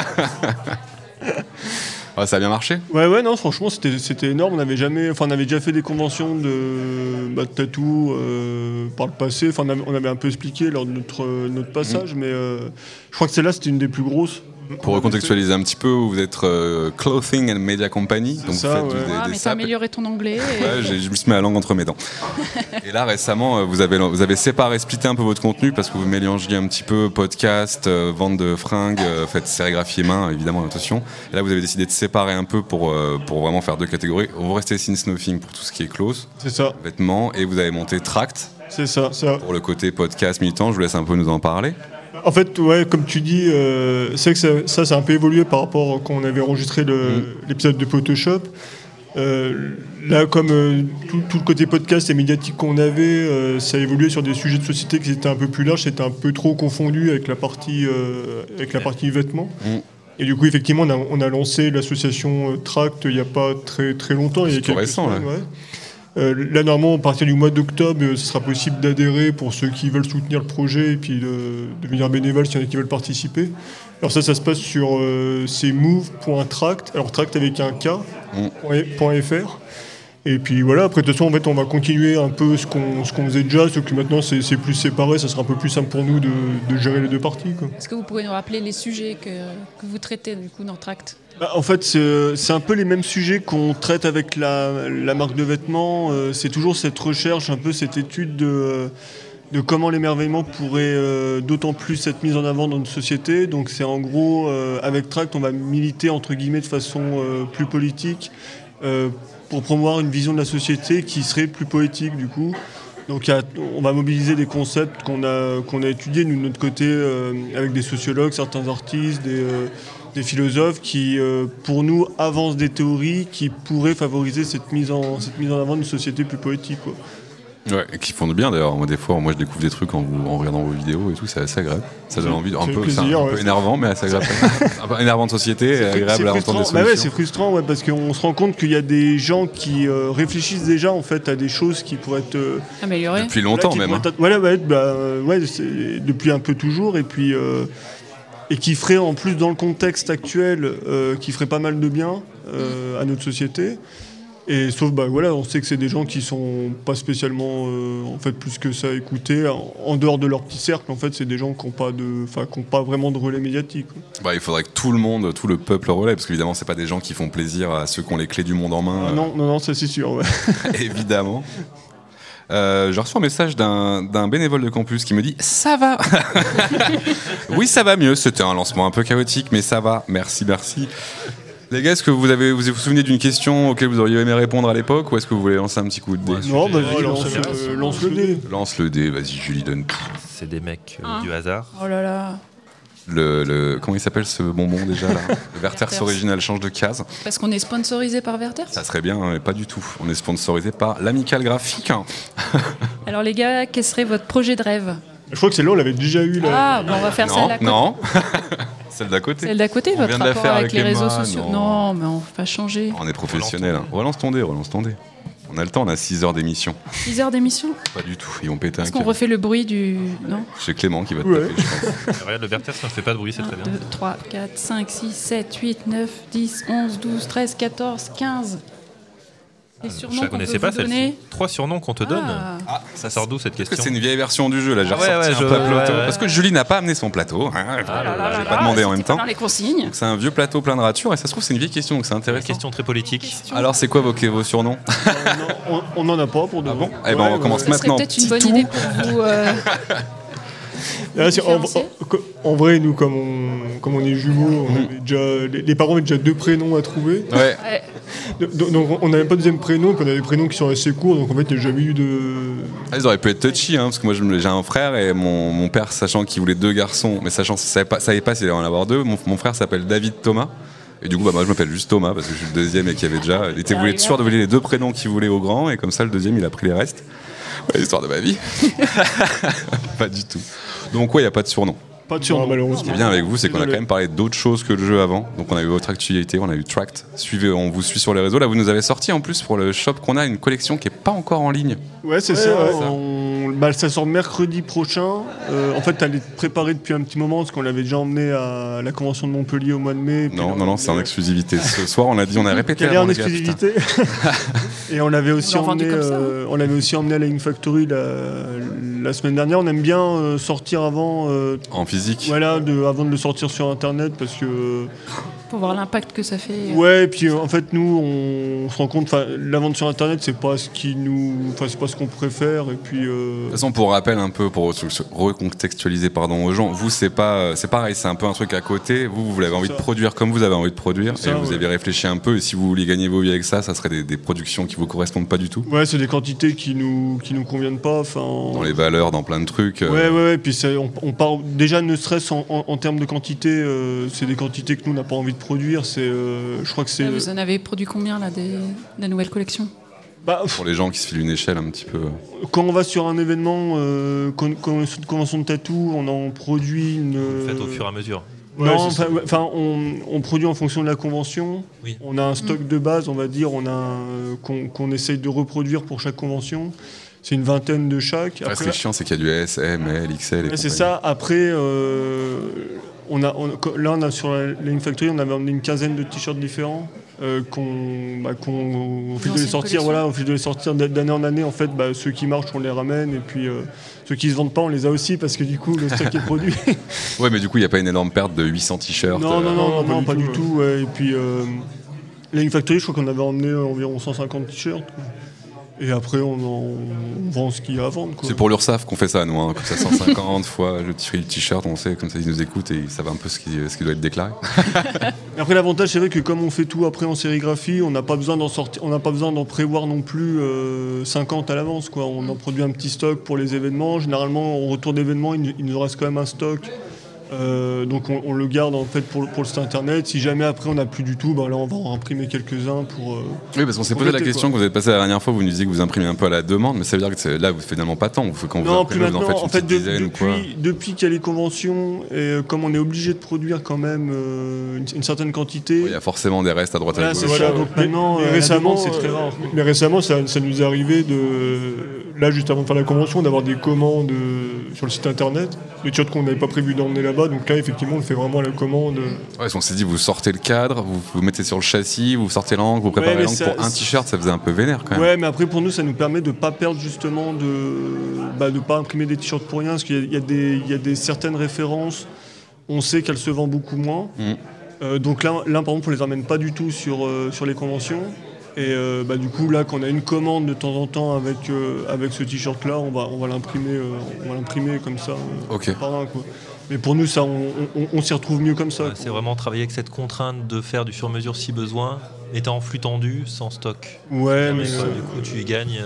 Ça a bien marché? Ouais, non, franchement, c'était énorme. On avait déjà fait des conventions de tatou par le passé. Enfin, on avait un peu expliqué lors de notre passage, mais je crois que celle-là, c'était une des plus grosses. Pour recontextualiser un petit peu, vous êtes Clothing and Media Company, donc ça, vous faites des mais t'as amélioré ton anglais. Ouais, je me suis mis la langue entre mes dents. Et là, récemment, vous avez séparé, splitté un peu votre contenu parce que vous mélangiez un petit peu podcast, vente de fringues, faites sérigraphie main, évidemment, attention. Et là, vous avez décidé de séparer un peu pour vraiment faire deux catégories. Vous restez Since Nothing pour tout ce qui est close, c'est ça, vêtements, et vous avez monté Tract. C'est ça. Pour le côté podcast militant, je vous laisse un peu nous en parler. En fait, ouais, comme tu dis, c'est que ça a un peu évolué par rapport à quand on avait enregistré l'épisode de Photoshop. Là, comme tout le côté podcast et médiatique qu'on avait, ça a évolué sur des sujets de société qui étaient un peu plus larges, c'était un peu trop confondu avec la partie vêtements. Et du coup, effectivement, on a lancé l'association Tract il n'y a pas très, très longtemps. C'est tout récent, là. Ouais. Là, normalement, à partir du mois d'octobre, ce sera possible d'adhérer pour ceux qui veulent soutenir le projet et puis de devenir bénévole s'il y en a qui veulent participer. Alors ça se passe sur move.tract, alors tract avec un K, .fr. Et puis voilà, après de toute façon, en fait, on va continuer un peu ce qu'on faisait déjà, sauf que maintenant c'est plus séparé, ça sera un peu plus simple pour nous de gérer les deux parties, quoi. Est-ce que vous pouvez nous rappeler les sujets que vous traitez du coup dans Tract? En fait, c'est un peu les mêmes sujets qu'on traite avec la marque de vêtements. C'est toujours cette recherche, un peu cette étude de comment l'émerveillement pourrait d'autant plus être mis en avant dans notre société. Donc c'est en gros, avec Tract, on va militer entre guillemets de façon plus politique pour promouvoir une vision de la société qui serait plus poétique du coup. Donc on va mobiliser des concepts qu'on a étudiés, nous, de notre côté, avec des sociologues, certains artistes, des philosophes qui, pour nous, avancent des théories qui pourraient favoriser cette mise en avant d'une société plus poétique, quoi. Ouais, et qui font du bien d'ailleurs. Moi, des fois, je découvre des trucs en regardant vos vidéos et tout, c'est assez agréable. Ça donne envie, un peu énervant, mais assez agréable. Un peu énervant de société, et agréable à entendre des solutions. Bah ouais, c'est frustrant, ouais, parce qu'on se rend compte qu'il y a des gens qui réfléchissent déjà en fait à des choses qui pourraient être améliorées depuis longtemps même. Depuis un peu toujours, et puis et qui ferait en plus dans le contexte actuel, qui ferait pas mal de bien à notre société. Et sauf, on sait que c'est des gens qui sont pas spécialement, en fait, plus que ça écoutés, en dehors de leur petit cercle. En fait, c'est des gens qui n'ont pas vraiment de relais médiatique. Il faudrait que tout le peuple relaie, parce qu'évidemment, c'est pas des gens qui font plaisir à ceux qui ont les clés du monde en main. Non, ça c'est sûr. Ouais. Évidemment. J'ai reçu un message d'un bénévole de campus qui me dit « Ça va !» Oui, ça va mieux. C'était un lancement un peu chaotique, mais ça va. Merci. Les gars, est-ce que vous vous souvenez d'une question auquel vous auriez aimé répondre à l'époque, ou est-ce que vous voulez lancer un petit coup de dé? Non, vas-y, lance le dé. Lance le dé, vas-y, Julie, donne. C'est des mecs du hasard. Oh là là. Comment il s'appelle ce bonbon déjà là? Le Werther's original, change de case. Parce qu'on est sponsorisé par Werther's? Ça serait bien, mais pas du tout. On est sponsorisé par l'Amicale Graphique. Alors les gars, quel serait votre projet de rêve? Je crois que celle-là, on l'avait déjà eu là. Ah, on va faire celle d'à côté. Non. Celle d'à côté. Celle d'à côté, on votre vient de la rapport faire avec les réseaux Emma, sociaux. Non, mais on va changer. On est professionnels. Relance ton dé. On a le temps, on a 6 heures d'émission. 6 heures d'émission? Pas du tout, ils vont péter un câble. Est-ce qu'on refait le bruit du... Non? C'est Clément qui va te taper, je pense. Regarde, le Werther's ne fait pas de bruit, c'est très bien. 2, 3, 4, 5, 6, 7, 8, 9, 10, 11, 12, 13, 14, 15... Les surnoms je ne connaissais pas celle-ci. 3 surnoms qu'on te donne. Ça sort d'où cette question? Parce que c'est une vieille version du jeu, là. J'ai ressorti un plateau. Parce que Julie n'a pas amené son plateau. Je vais pas demander en même temps. Dans les consignes. Donc, c'est un vieux plateau plein de ratures et ça se trouve c'est une vieille question, donc c'est intéressant. Une question très politique. Alors c'est quoi vos surnoms? On n'en a pas pour de bon. Eh ben on commence maintenant. C'est peut-être une bonne idée pour vous. En vrai, nous, comme on est jumeaux, les parents avaient déjà 2 prénoms à trouver. Ouais. Donc on n'avait pas de deuxième prénom, puis on avait des prénoms qui sont assez courts, donc en fait il n'y a jamais eu de... Ils auraient pu être touchy, parce que moi j'ai un frère et mon père, sachant qu'il voulait 2 garçons, mais sachant qu'il ne savait pas s'il allait en avoir 2, mon frère s'appelle David Thomas. Et du coup, moi je m'appelle juste Thomas parce que je suis le deuxième et qu'il y avait déjà... Il voulait être sûr de voler les 2 prénoms qu'il voulait au grand, et comme ça le deuxième il a pris les restes. Ouais, l'histoire de ma vie. Pas du tout. Donc ouais, il n'y a pas de surnom. Pas de surnom, malheureusement. Ce qui est bien avec vous, c'est qu'on a quand même parlé d'autres choses que le jeu avant. Donc on a eu votre actualité, on a eu Tract. On vous suit sur les réseaux. Là, vous nous avez sorti en plus pour le shop qu'on a une collection qui n'est pas encore en ligne. Ouais, c'est ça. Ça sort mercredi prochain. En fait, elle est préparée depuis un petit moment parce qu'on l'avait déjà emmené à la convention de Montpellier au mois de mai. Non, c'est en exclusivité. Ce soir, on a dit, on a répété. Elle est en exclusivité. Et on l'avait aussi emmené à la In-Factory la semaine dernière. On aime bien sortir avant. En physique. Voilà, avant de le sortir sur Internet parce que. Pour voir l'impact que ça fait. Ouais, et puis en fait, nous, on se rend compte, la vente sur Internet, c'est pas ce c'est pas ce qu'on préfère. Et puis. De toute façon, pour rappel un peu, pour recontextualiser aux gens, vous, c'est pareil, c'est un peu un truc à côté. Vous l'avez envie de produire comme vous avez envie de produire, et vous avez réfléchi un peu. Et si vous vouliez gagner vos vies avec ça, ça serait des productions qui vous correspondent pas du tout. Ouais, c'est des quantités qui nous conviennent pas. Dans les valeurs, dans plein de trucs. Ouais. Puis on part déjà, ne serait-ce en termes de quantité, c'est des quantités que nous, on n'a pas envie de produire. Je crois que c'est. Vous en avez produit combien là, de la nouvelle collection? Pour les gens qui se filent une échelle un petit peu. Quand on va sur un événement, convention de tatou, on en produit une. Vous le faites au fur et à mesure. Non, on produit en fonction de la convention. Oui. On a un stock de base, on va dire, qu'on essaye de reproduire pour chaque convention. C'est une vingtaine de chaque. Après, ce qui est chiant, c'est qu'il y a du S, M, L, XL. C'est ça. Après, on a sur la In-Factory, on avait emmené une quinzaine de t-shirts différents au fil de les sortir, au fil de les sortir d'année en année. En fait, ceux qui marchent, on les ramène, et puis ceux qui se vendent pas, on les a aussi parce que du coup, le stock est produit. Ouais, mais du coup, il n'y a pas une énorme perte de 800 t-shirts. Non, pas du tout. Ouais. Et puis, la In-Factory, je crois qu'on avait emmené environ 150 t-shirts. Et après, on vend ce qu'il y a à vendre. Quoi. C'est pour l'URSSAF qu'on fait ça, nous. Comme ça, 150 fois le t-shirt, on sait, comme ça, ils nous écoutent et ils savent un peu ce qui doit être déclaré. Après, l'avantage, c'est vrai que comme on fait tout après en sérigraphie, on n'a pas besoin d'en prévoir non plus 50 à l'avance. Quoi. On en produit un petit stock pour les événements. Généralement, au retour d'événements, il nous reste quand même un stock. Donc on le garde en fait pour le site internet. Si jamais après on n'a plus du tout, là on va en imprimer quelques-uns pour. Oui, parce qu'on s'est posé la question, quand vous êtes passé la dernière fois, vous nous disiez que vous imprimez un peu à la demande, mais ça veut dire que là vous faites finalement pas tant. Quand vous imprimez, vous en faites une dizaine ou quoi. Depuis qu'il y a les conventions et comme on est obligé de produire quand même une certaine quantité. Il y a forcément des restes à droite à gauche. Voilà, donc maintenant, récemment, c'est très rare. Mais récemment, ça nous est arrivé là juste avant de faire la convention, d'avoir des commandes sur le site internet, des t-shirts qu'on n'avait pas prévu d'emmener là-bas. Donc là, effectivement, on le fait vraiment à la commande. Ouais, on s'est dit, vous sortez le cadre, vous mettez sur le châssis, vous sortez l'encre, vous préparez l'encre pour un t-shirt, ça faisait un peu vénère quand même. Ouais, mais après, pour nous, ça nous permet de ne pas perdre justement, de pas imprimer des t-shirts pour rien, parce qu'il y a des certaines références, on sait qu'elles se vendent beaucoup moins. Donc là, par exemple, on les emmène pas du tout sur les conventions. Et du coup, là, quand on a une commande de temps en temps avec ce t-shirt-là, on va l'imprimer comme ça, par un, quoi. Mais pour nous, ça, on s'y retrouve mieux comme ça. Ouais, c'est vraiment travailler avec cette contrainte de faire du sur-mesure si besoin, étant en flux tendu, sans stock. Ouais, mais du coup, tu y gagnes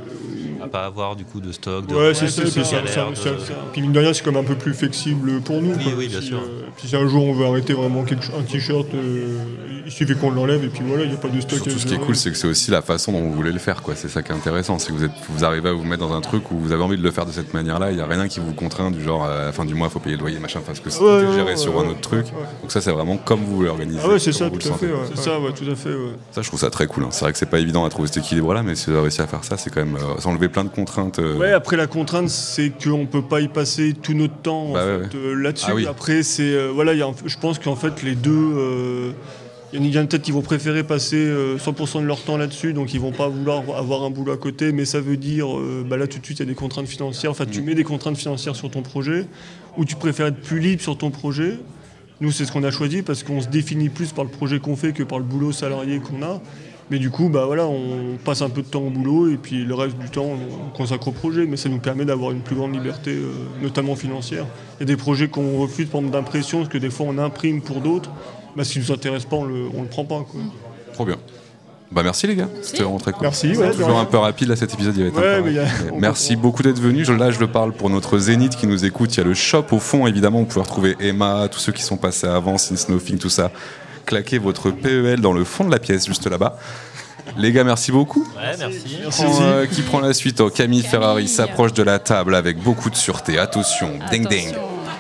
à pas avoir du coup de stock. Ouais, c'est ça. Puis mine de rien, c'est comme un peu plus flexible pour nous. Oui, bien sûr. Si un jour on veut arrêter vraiment un t-shirt, il suffit qu'on l'enlève et puis voilà, il n'y a pas de stock. Surtout, ce qui est cool, c'est que c'est aussi la façon dont vous voulez le faire, quoi. C'est ça qui est intéressant, c'est que vous arrivez à vous mettre dans un truc où vous avez envie de le faire de cette manière-là. Il n'y a rien qui vous contraint du genre à la fin du mois, il faut payer le loyer, machin, parce que c'est géré sur un autre truc. Donc ça, c'est vraiment comme vous l'organisez. Ah ouais, c'est ça, tout à fait. C'est ça, ouais, tout à fait. Ça, je trouve ça très cool. C'est vrai que c'est pas évident à trouver cet équilibre-là, mais si vous avez réussi à faire ça, c'est quand même s'enlever plein de contraintes. Ouais, après la contrainte, c'est qu'on peut pas y passer tout notre temps là-dessus. Ah, oui. Après, c'est je pense qu'en fait les deux. Il y en a peut-être qui vont préférer passer 100% de leur temps là-dessus, donc ils vont pas vouloir avoir un boulot à côté, mais ça veut dire, là tout de suite il y a des contraintes financières, enfin tu mets des contraintes financières sur ton projet, ou tu préfères être plus libre sur ton projet. Nous c'est ce qu'on a choisi, parce qu'on se définit plus par le projet qu'on fait que par le boulot salarié qu'on a, mais du coup on passe un peu de temps au boulot, et puis le reste du temps on consacre au projet, mais ça nous permet d'avoir une plus grande liberté, notamment financière. Il y a des projets qu'on refuse par exemple d'impression, parce que des fois on imprime pour d'autres. Ce qui ne nous intéresse pas, on le prend pas. Quoi. Trop bien. Merci les gars, c'était vraiment très cool. Merci. Toujours un peu rapide, là cet épisode il va être un peu rapide. Merci beaucoup d'être venus. Là je le parle pour notre Zénith qui nous écoute. Il y a le shop au fond, évidemment, vous pouvez retrouver Emma, tous ceux qui sont passés avant, Snowfing, tout ça. Claquez votre PEL dans le fond de la pièce, juste là-bas. Les gars, merci beaucoup. Ouais, merci. Qui prend la suite? Camille Ferrari s'approche de la table avec beaucoup de sûreté. Attention. Ding ding.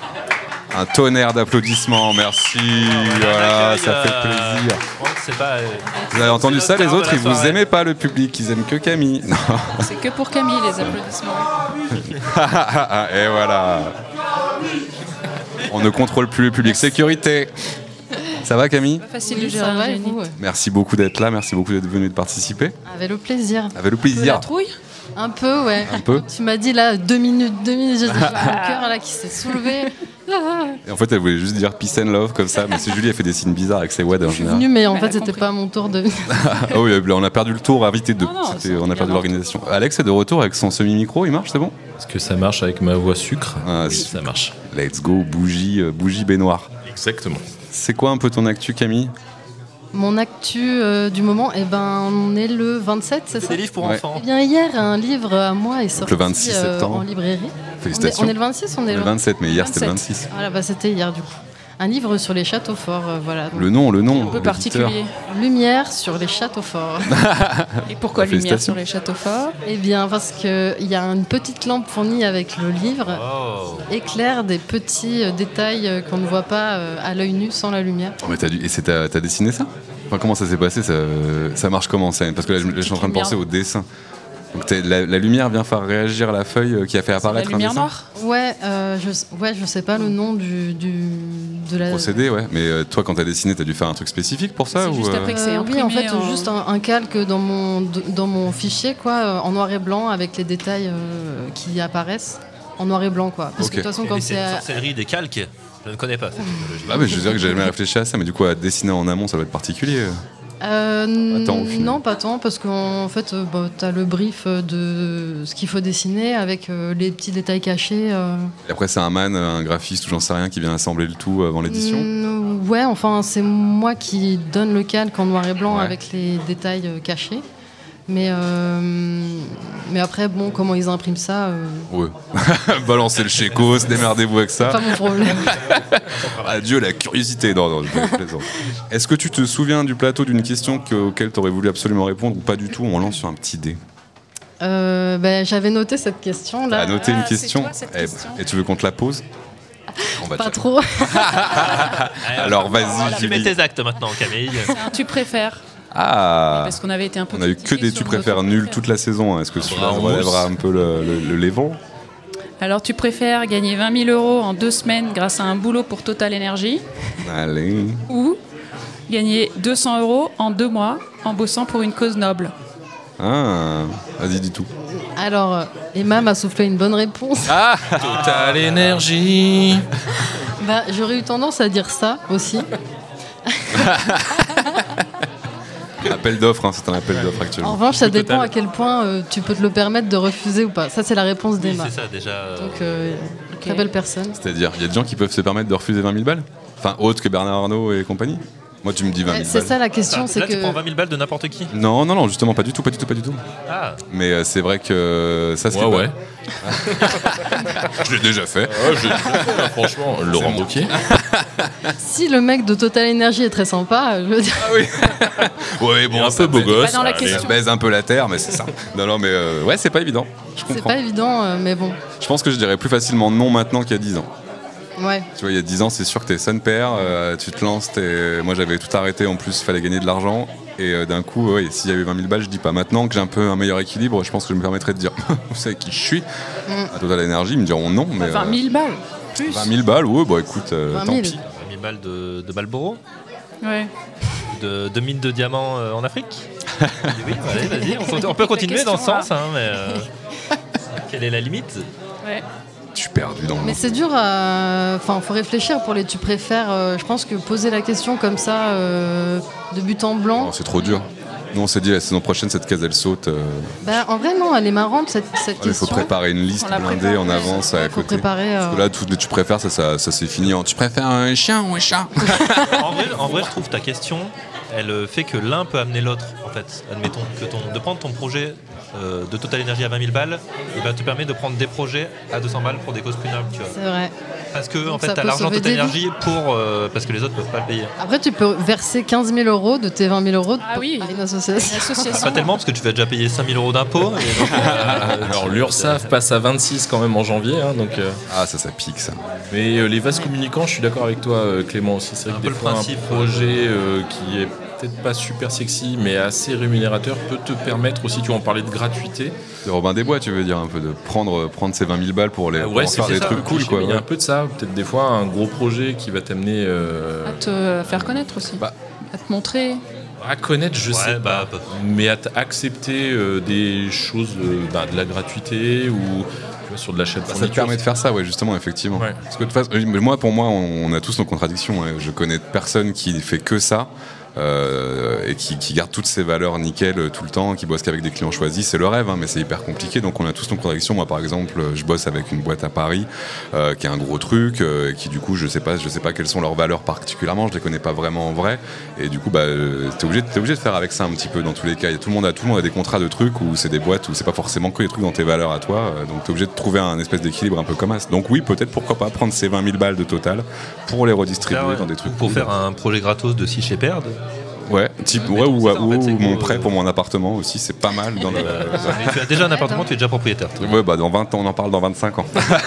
Un tonnerre d'applaudissements, merci. Voilà, ça fait plaisir. Vous avez entendu ça, les autres, ils vous aimaient pas, le public, ils aiment que Camille. Non. C'est que pour Camille, les applaudissements. Et voilà. On ne contrôle plus le public. Sécurité. Ça va, Camille? Pas facile de gérer. Merci beaucoup d'être là, merci beaucoup d'être venu et de participer. Avec le plaisir. Avec le plaisir. La trouille? Un peu, ouais. Un peu. Tu m'as dit là 2 minutes, j'ai mon cœur là qui s'est soulevé. Et en fait, elle voulait juste dire peace and love comme ça, mais c'est Julie, elle fait des signes bizarres avec ses wads en général. Je suis venue, mais en fait, c'était pas mon tour de venir. Ah oui, on a perdu le tour, invité 2. On a perdu l'organisation. Alex est de retour avec son semi-micro, il marche, c'est bon? Est-ce que ça marche avec ma voix sucre? Oui, ça marche. Let's go, bougie baignoire. Exactement. C'est quoi un peu ton actu, Camille? Mon actu du moment, on est le 27, c'est ça? Des livres pour enfants. Eh bien, hier, un livre à moi est sorti le 26 septembre. En librairie. Félicitations. On est le 26, on est le 27, mais hier c'était le 26. Voilà, c'était hier du coup. Un livre sur les châteaux forts, voilà. Donc, le nom. Un peu particulier. Lumière sur les châteaux forts. Et pourquoi lumière sur les châteaux forts? Eh bien, parce qu'il y a une petite lampe fournie avec le livre, éclaire des petits détails qu'on ne voit pas à l'œil nu sans la lumière. Oh, mais t'as dessiné ça? Enfin, comment ça s'est passé? Ça marche comment ça? Parce que là, je suis en train de penser au dessin. Donc la lumière vient faire réagir la feuille qui a fait apparaître un dessin. La lumière noire? Ouais, je sais pas le nom de la... procédé, ouais. Mais toi, quand t'as dessiné, t'as dû faire un truc spécifique pour ça? C'est juste après que c'est imprimé. Oui, en fait, juste un calque dans mon fichier, quoi, en noir et blanc, avec les détails qui apparaissent en noir et blanc, quoi. Parce que de toute façon, quand c'est une sorcellerie des calques. Je ne connais pas cette technologie. Ah mais je veux dire que j'ai jamais réfléchi à ça, mais du coup à dessiner en amont ça doit être particulier. Non, pas tant, parce qu'en fait, t'as le brief de ce qu'il faut dessiner avec les petits détails cachés. Et après, c'est un graphiste ou j'en sais rien qui vient assembler le tout avant l'édition. Ouais, enfin, c'est moi qui donne le calque en noir et blanc avec les détails cachés. Mais après, bon, comment ils impriment ça Ouais. Balancez le chécos, démerdez-vous avec ça. C'est pas mon problème. Adieu la curiosité. Non, je plaisante. Est-ce que tu te souviens du plateau d'une question auquel tu aurais voulu absolument répondre ou pas du tout? On lance sur un petit dé. J'avais noté cette question là. T'as noté une question, toi, cette question et tu veux qu'on te la pose? Pas trop. Alors vas-y, tu mets tes actes maintenant, Camille. Tu préfères. Ah. Parce qu'on avait été un peu. On a eu que des tu préfères nuls toute la saison. Est-ce que celui-là relèvera un peu le Lévent? Alors, tu préfères gagner 20 000 € en 2 semaines grâce à un boulot pour Total Energy Allez. ou gagner 200 € en 2 mois en bossant pour une cause noble? Ah, vas-y, dis tout. Alors, Emma m'a soufflé une bonne réponse. Ah, Total Energy. J'aurais eu tendance à dire ça aussi. Appel d'offres, c'est un appel d'offres actuellement. En revanche, ça dépend à quel point tu peux te le permettre de refuser ou pas. Ça, c'est la réponse d'Emma. Oui, c'est ça, déjà. Donc, très belle personne. C'est-à-dire, il y a des gens qui peuvent se permettre de refuser 20 000 balles? Enfin, autres que Bernard Arnault et compagnie? Moi, tu me dis 20 000 balles. C'est ça la question, c'est là, que... tu prends 20 000 balles de n'importe qui? Non, justement, pas du tout. Ah. Mais c'est vrai que ça, c'est ouais. Je l'ai déjà fait. Franchement, Laurent Wauquiez. Si le mec de Total Energy est très sympa, je veux dire... Ah oui. Ouais, bon, un peu beau gosse. Pas dans la question. Ça baise un peu la terre, mais c'est ça. Non, mais ouais, c'est pas évident. Je C'est comprends. pas évident, mais bon. Je pense que je dirais plus facilement non maintenant qu'il y a 10 ans. Ouais. Tu vois, il y a 10 ans, c'est sûr que t'es son père, tu te lances, moi j'avais tout arrêté, en plus il fallait gagner de l'argent, et d'un coup, s'il y avait 20 000 balles, je dis pas. Maintenant que j'ai un peu un meilleur équilibre, je pense que je me permettrais de dire, vous savez qui je suis, à Total Energy, ils me diront non, mais... 20 000 balles plus. 20 000 balles, ouais, bah écoute, 20 000. tant pis. 20 000 balles de Marlboro? Ouais. De mines de diamants en Afrique? Oui, allez, vas-y, on peut continuer dans ce sens, hein, mais quelle est la limite? Ouais. Je suis perdu dans le Mais monde. c'est dur à... Enfin, faut réfléchir pour les tu préfères. Je pense que poser la question comme ça, de but en blanc... Non, c'est trop dur. Nous, on s'est dit, la saison prochaine, cette case, elle saute. En vrai, non, elle est marrante, cette question. Il faut préparer une liste blindée en avance à côté. Préparer, Parce que là, tout tu préfères, ça s'est fini en tu préfères un chien ou un chat? En vrai, je trouve ta question, elle fait que l'un peut amener l'autre, en fait. Admettons que de prendre ton projet de Total Energy à 20 000 balles, et ben, te permet de prendre des projets à 200 balles pour des causes plus nobles, tu vois. C'est vrai. Parce que, Donc en fait, ça t'as peut l'argent sauver Total des Energy parce que les autres peuvent pas le payer. Après, tu peux verser 15 000 € de tes 20 000 € Ah oui, à une association. Pas tellement, parce que tu vas déjà payer 5 000 € d'impôts. Alors l'URSSAF passe à 26 quand même en janvier, hein, donc. Ah, ça pique ça. Mais les vases communicants, je suis d'accord avec toi, Clément aussi. C'est vrai que des fois, un projet qui est peut-être pas super sexy, mais assez rémunérateur, peut te permettre aussi, tu vas en parler de gratuité. De Robin des Bois, tu veux dire, un peu de prendre ces 20 000 balles pour pour faire des trucs cool, quoi. Il y a un peu de ça, peut-être des fois un gros projet qui va t'amener à te faire connaître aussi, à te montrer. À connaître, je sais pas, mais à accepter des choses, de la gratuité ou sur de l'achat de fourniture. Ça te permet de faire ça, ouais, justement, effectivement. Ouais. Parce que de toute façon, pour moi, on a tous nos contradictions. Hein. Je connais personne qui fait que ça. Et qui garde toutes ses valeurs nickel tout le temps, qui bosse qu'avec des clients choisis, c'est le rêve, hein, mais c'est hyper compliqué, donc on a tous nos contradictions. Moi par exemple, je bosse avec une boîte à Paris qui est un gros truc, qui du coup je sais pas quelles sont leurs valeurs particulièrement, je les connais pas vraiment en vrai, et du coup t'es obligé de faire avec ça un petit peu dans tous les cas. Tout le monde a des contrats de trucs où c'est des boîtes où c'est pas forcément que les trucs dans tes valeurs à toi, donc t'es obligé de trouver un espèce d'équilibre un peu comme as. Donc oui, peut-être pourquoi pas prendre ces 20 000 balles de Total pour les redistribuer dans des trucs pour faire un projet gratos de Si chez Perd. Ouais, ou mon prêt pour mon appartement aussi, c'est pas mal. Dans tu as déjà un appartement, tu es déjà propriétaire. Ouais, dans 20 ans, on en parle dans 25 ans.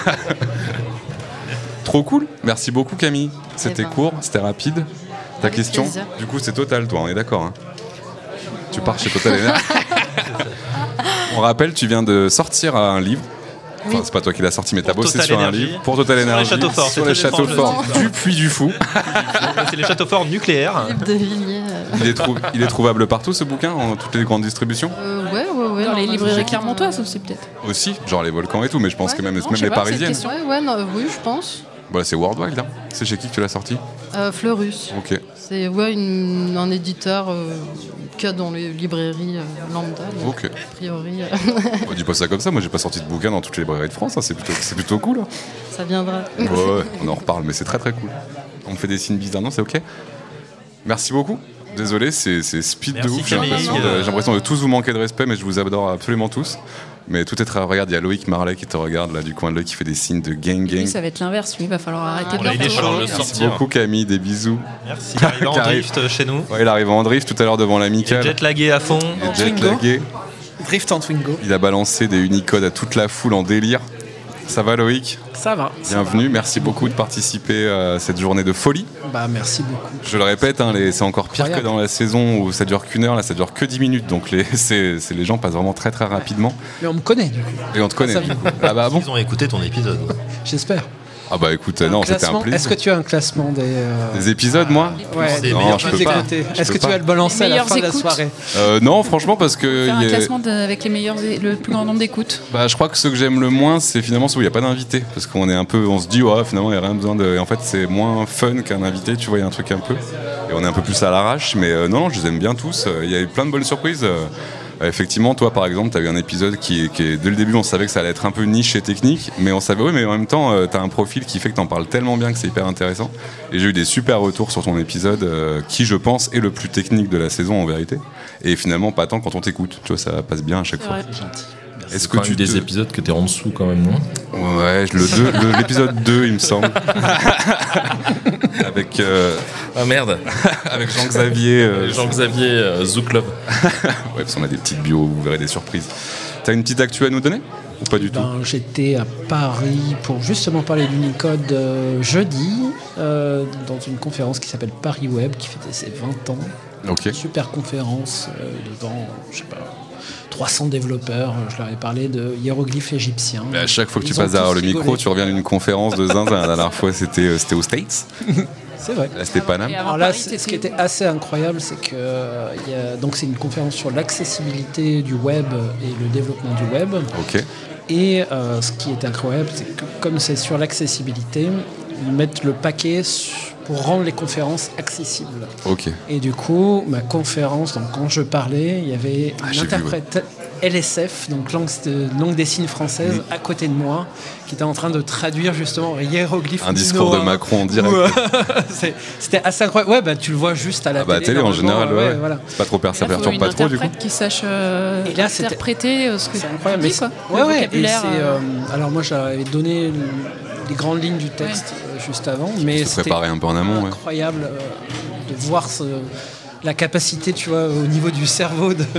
Trop cool, merci beaucoup Camille. C'était court, c'était rapide. Ta question, plaisir. Du coup, c'est Total, toi, on est d'accord, hein. Tu pars chez Total Energy. On rappelle, tu viens de sortir un livre. Enfin, c'est pas toi qui l'as sorti, mais t'as bossé sur un livre pour Total Energy sur les châteaux forts du Puy du Fou. C'est les châteaux forts nucléaires. Il est trouvable partout, ce bouquin, en toutes les grandes distributions. Ouais. Dans les librairies clermontoises aussi, peut-être. Aussi, genre les volcans et tout, mais je pense que même les parisiennes. Oui, je pense. Voilà, c'est Worldwide, hein. C'est chez qui que tu l'as sorti? Fleurus. Ok. C'est un éditeur qu'il y a dans les librairies lambda. Donc, Ok. a priori, On dit pas ça comme ça, moi j'ai pas sorti de bouquin dans toutes les librairies de France, hein. C'est plutôt cool. Hein. ça viendra. Ouais, on en reparle, mais c'est très très cool. On me fait des signes bizarres, non, c'est ok. Merci beaucoup. Désolé, c'est speed Merci, de ouf. J'ai l'impression de tous vous manquer de respect, mais je vous adore absolument tous. Mais tout est très... Regarde, il y a Loïc Marlet qui te regarde là du coin de l'œil qui fait des signes de gang. Lui, ça va être l'inverse. Lui, il va falloir arrêter de Il est chaud, le Merci sortir. beaucoup Camille, des bisous. Merci. Il arrive en drift chez nous. Ouais, il arrive en drift tout à l'heure devant l'Amical. Jet lagué à fond. Il est jet lagué. Drift en Twingo. Il a balancé des Unicode à toute la foule en délire. Ça va Loïc ? Ça va. Bienvenue, merci beaucoup de participer à cette journée de folie. Bah merci beaucoup. Je le répète, hein, c'est encore pire que dans la saison où ça dure qu'1 heure, là ça dure que 10 minutes, donc les gens passent vraiment très très rapidement. Mais on me connaît du coup. Et on te connaît. Ça Du va. coup. Ah bah bon. Ils ont écouté ton épisode. J'espère. Ah bah écoute, non, c'était un plaisir. Est-ce que tu as un classement des épisodes, moi? Ouais, des non, meilleurs je peux pas. Est-ce que tu vas le balancer à la fin de la soirée? Non, franchement, parce que Faire un classement avec le plus grand nombre d'écoutes. Bah, je crois que ceux que j'aime le moins, c'est finalement ceux où il n'y a pas d'invité, parce qu'on est un peu, on se dit ouais, finalement il n'y a rien besoin de, et en fait c'est moins fun qu'un invité, tu vois, il y a un truc un peu, et on est un peu plus à l'arrache, mais non, je les aime bien tous. Il y a eu plein de bonnes surprises. Effectivement, toi par exemple, tu as eu un épisode qui est, dès le début, on savait que ça allait être un peu niche et technique, mais on savait, oui, mais en même temps, tu as un profil qui fait que tu en parles tellement bien que c'est hyper intéressant. Et j'ai eu des super retours sur ton épisode, qui, je pense, est le plus technique de la saison en vérité. Et finalement, pas tant quand on t'écoute, tu vois, ça passe bien à chaque fois. C'est gentil. Est-ce que tu des épisodes que t'es en dessous quand même, non? Ouais, l'épisode 2, il me semble. Avec. Ah merde. Avec Jean-Xavier. Jean-Xavier Zouklov. Ouais, parce qu'on a des petites bios, vous verrez des surprises. T'as une petite actu à nous donner? Ou pas du tout? J'étais à Paris pour justement parler d'Unicode jeudi, dans une conférence qui s'appelle Paris Web, qui fêtait ses 20 ans. Ok. Une super conférence devant, je sais pas, 300 développeurs. Je leur ai parlé de hiéroglyphes égyptiens. Mais à chaque fois que tu passes derrière le micro, tu reviens d'une conférence de zinzin. La dernière fois, c'était aux States. C'est vrai. Là, c'était Paname. Alors là, ce qui était assez incroyable, c'est que donc c'est une conférence sur l'accessibilité du web et le développement du web. Ok. Et ce qui est incroyable, c'est que comme c'est sur l'accessibilité, ils mettent le paquet pour rendre les conférences accessibles. Ok. Et du coup, ma conférence, donc quand je parlais, il y avait une interprète LSF, donc langue des signes française, à côté de moi, qui était en train de traduire justement hiéroglyphe. Un discours de Macron en direct. C'était assez incroyable. Ouais, bah tu le vois juste à la télé. Télé en général, ouais. Voilà. C'est pas trop perturbe pas trop du coup. Une interprète qui sache interpréter ce que c'est incroyable. tu dis, quoi. Ouais. Et alors moi, j'avais donné les grandes lignes du texte juste avant, mais c'était préparé un peu en amont. Incroyable de voir la capacité, tu vois, au niveau du cerveau de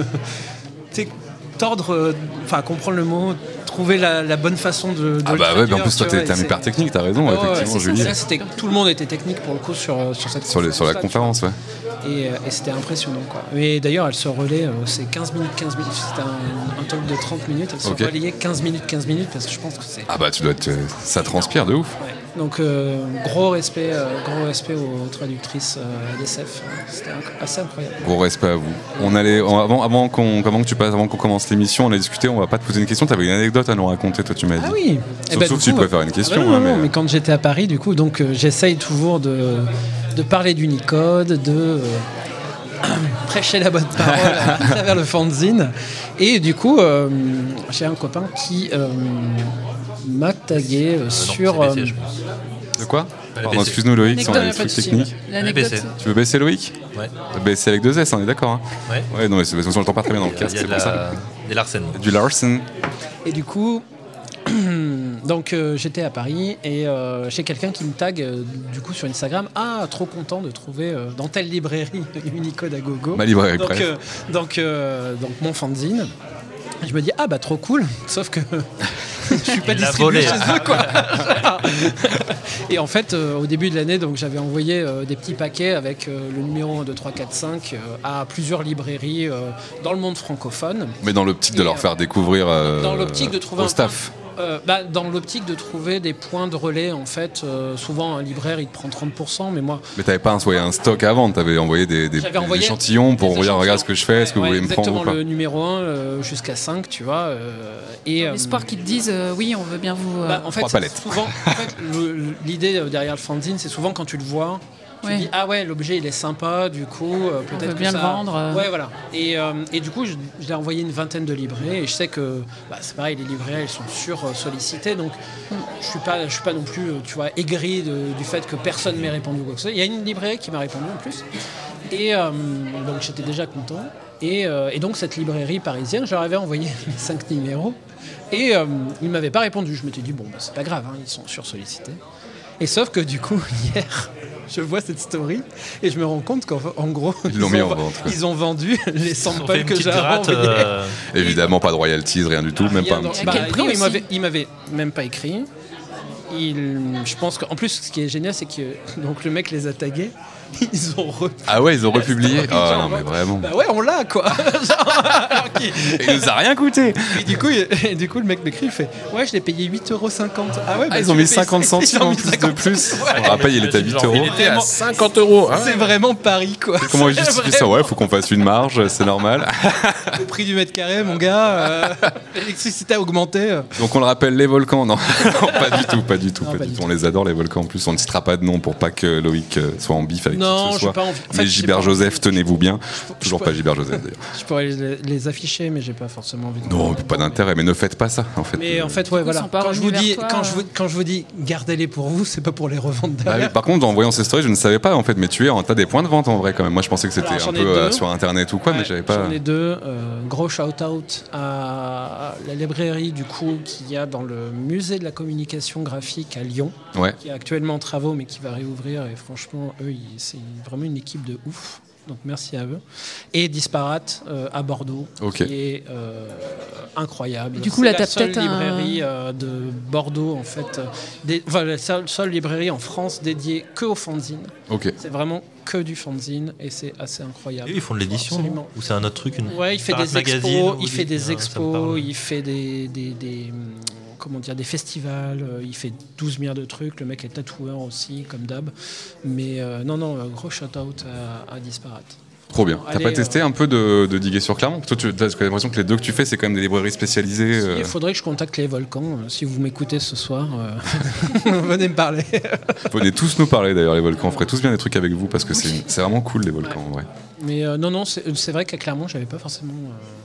tordre, enfin comprendre le mot, trouver la bonne façon de ah bah ouais, en plus toi t'es un hyper technique, t'as raison, effectivement, Julie. Tout le monde était technique pour le coup sur cette conférence. Sur la conférence, ouais. Et c'était impressionnant, quoi. Mais d'ailleurs, elle se relaie, c'est 15 minutes. C'était un talk de 30 minutes. Elle se relayait 15 minutes, parce que je pense que c'est... Ah bah tu dois être... Ça transpire de ouf. Ouais. Donc gros respect aux traductrices d'SF. C'était assez incroyable. Gros respect à vous. Avant qu'on commence l'émission, on a discuté, on va pas te poser une question, t'avais une anecdote à nous raconter, toi tu m'as dit. Ah oui. Sauf si tu préfères une question. Mais quand j'étais à Paris, du coup, donc j'essaye toujours de parler d'Unicode, de prêcher la bonne parole à travers le fanzine. Et du coup, j'ai un copain qui m'a tagué sur... De quoi? Pardon, excuse-nous Loïc, si on a des trucs techniques. Tu veux baisser Loïc? Ouais. Baisser avec 2 S, on est d'accord, hein? Ouais. Ouais, non mais c'est parce qu'on l'entend pas très bien dans le casque, c'est pour ça. Des Larsen. Du Larsen. Et du coup... Donc j'étais à Paris et j'ai quelqu'un qui me tag du coup sur Instagram. Ah, trop content de trouver dans telle librairie Unicode à gogo. Ma librairie donc mon fanzine. Et je me dis ah bah trop cool. Sauf que je suis pas distribué chez eux quoi. Et en fait au début de l'année donc j'avais envoyé des petits paquets avec le numéro 1, 2, 3, 4, 5 à plusieurs librairies dans le monde francophone. Mais dans l'optique de leur faire découvrir dans l'optique de trouver au staff. Dans l'optique de trouver des points de relais, en fait, souvent un libraire il te prend 30%, mais moi. Mais t'avais pas envoyé un stock avant, t'avais envoyé des échantillons pour dire regarde ce que je fais, est-ce que vous voulez me prendre ou pas. Exactement, le numéro 1 jusqu'à 5, tu vois. Et l'espoir qu'ils te disent oui, on veut bien vous. En fait, souvent, l'idée derrière le fanzine, c'est souvent quand tu le vois, Tu dis ah ouais, l'objet il est sympa, du coup peut-être veut bien que le ça... vendre. Ouais, voilà. Et du coup, je l'ai envoyé une vingtaine de livrets et je sais que c'est pareil, les livrets elles sont sur-sollicités, donc je suis pas non plus aigri du fait que personne m'ait répondu ou quoi que ce soit. Il y a une librairie qui m'a répondu en plus et donc j'étais déjà content. Et donc cette librairie parisienne, je leur avais envoyé 5 numéros et ils ne m'avaient pas répondu. Je m'étais dit c'est pas grave, ils sont sur-sollicités. Et sauf que du coup, hier, je vois cette story et je me rends compte qu'en gros, ils ont vendu les samples que j'avais envoyés. Évidemment, pas de royalties, rien du tout, même pas un petit... Il m'avait même pas écrit. Je pense qu'en plus, ce qui est génial, c'est que donc, le mec les a tagués. Ils ont republié. Ah ouais, ils ont republié. Ah non, mais vraiment. Bah ouais, on l'a quoi. Il nous a rien coûté. Et du coup, le mec m'écrit, il fait ouais, je l'ai payé 8,50 €. Ah ouais, ils ont mis 50 centimes en plus de plus. On rappelle, il était à 8 €. Il était à 50 €. C'est vraiment Paris quoi. Comment ils justifient ça? Ouais, faut qu'on fasse une marge, c'est normal. Le prix du mètre carré, mon gars. L'électricité a augmenté. Donc on le rappelle, les volcans, non, pas du tout. On les adore les volcans en plus. On ne citera pas de nom pour pas que Loïc soit en bif avec. Non, j'ai pas envie. Mais Gilbert Joseph, tenez-vous bien. Toujours pas Gilbert Joseph d'ailleurs. Je pourrais les afficher, mais j'ai pas forcément envie. Non, pas d'intérêt. Mais ne faites pas ça en fait. Mais en fait, ouais, voilà. Quand je vous dis, gardez-les pour vous, c'est pas pour les revendre derrière. Oui, par contre, en voyant ces stories, je ne savais pas en fait. Mais t'as des points de vente en vrai quand même. Moi, je pensais que c'était un peu sur Internet ou quoi, mais j'avais pas. J'en ai deux. Gros shout-out à la librairie du coup qu'il y a dans le musée de la communication graphique à Lyon, qui est actuellement en travaux, mais qui va réouvrir. Et franchement, eux, c'est vraiment une équipe de ouf. Donc merci à eux. Et Disparate à Bordeaux, qui est incroyable. Et du coup, là, la seule librairie de Bordeaux, en fait, la seule librairie en France dédiée que aux fanzines. C'est vraiment que du fanzine et c'est assez incroyable. Et ils font de l'édition ou c'est un autre truc il fait des expos, il fait des expos, il fait des festivals, il fait 12 milliards de trucs, le mec est tatoueur aussi, comme d'hab. Mais gros shout-out à Disparate. Trop bien. T'as pas testé un peu de diguer sur Clermont? Toi, tu as l'impression que les deux que tu fais, c'est quand même des librairies spécialisées. Il faudrait que je contacte les volcans. Si vous m'écoutez ce soir, venez me parler. Venez tous nous parler d'ailleurs, les volcans. On ferait tous bien des trucs avec vous parce que c'est vraiment cool, les volcans, en vrai. Mais c'est vrai qu'à Clermont, j'avais pas forcément...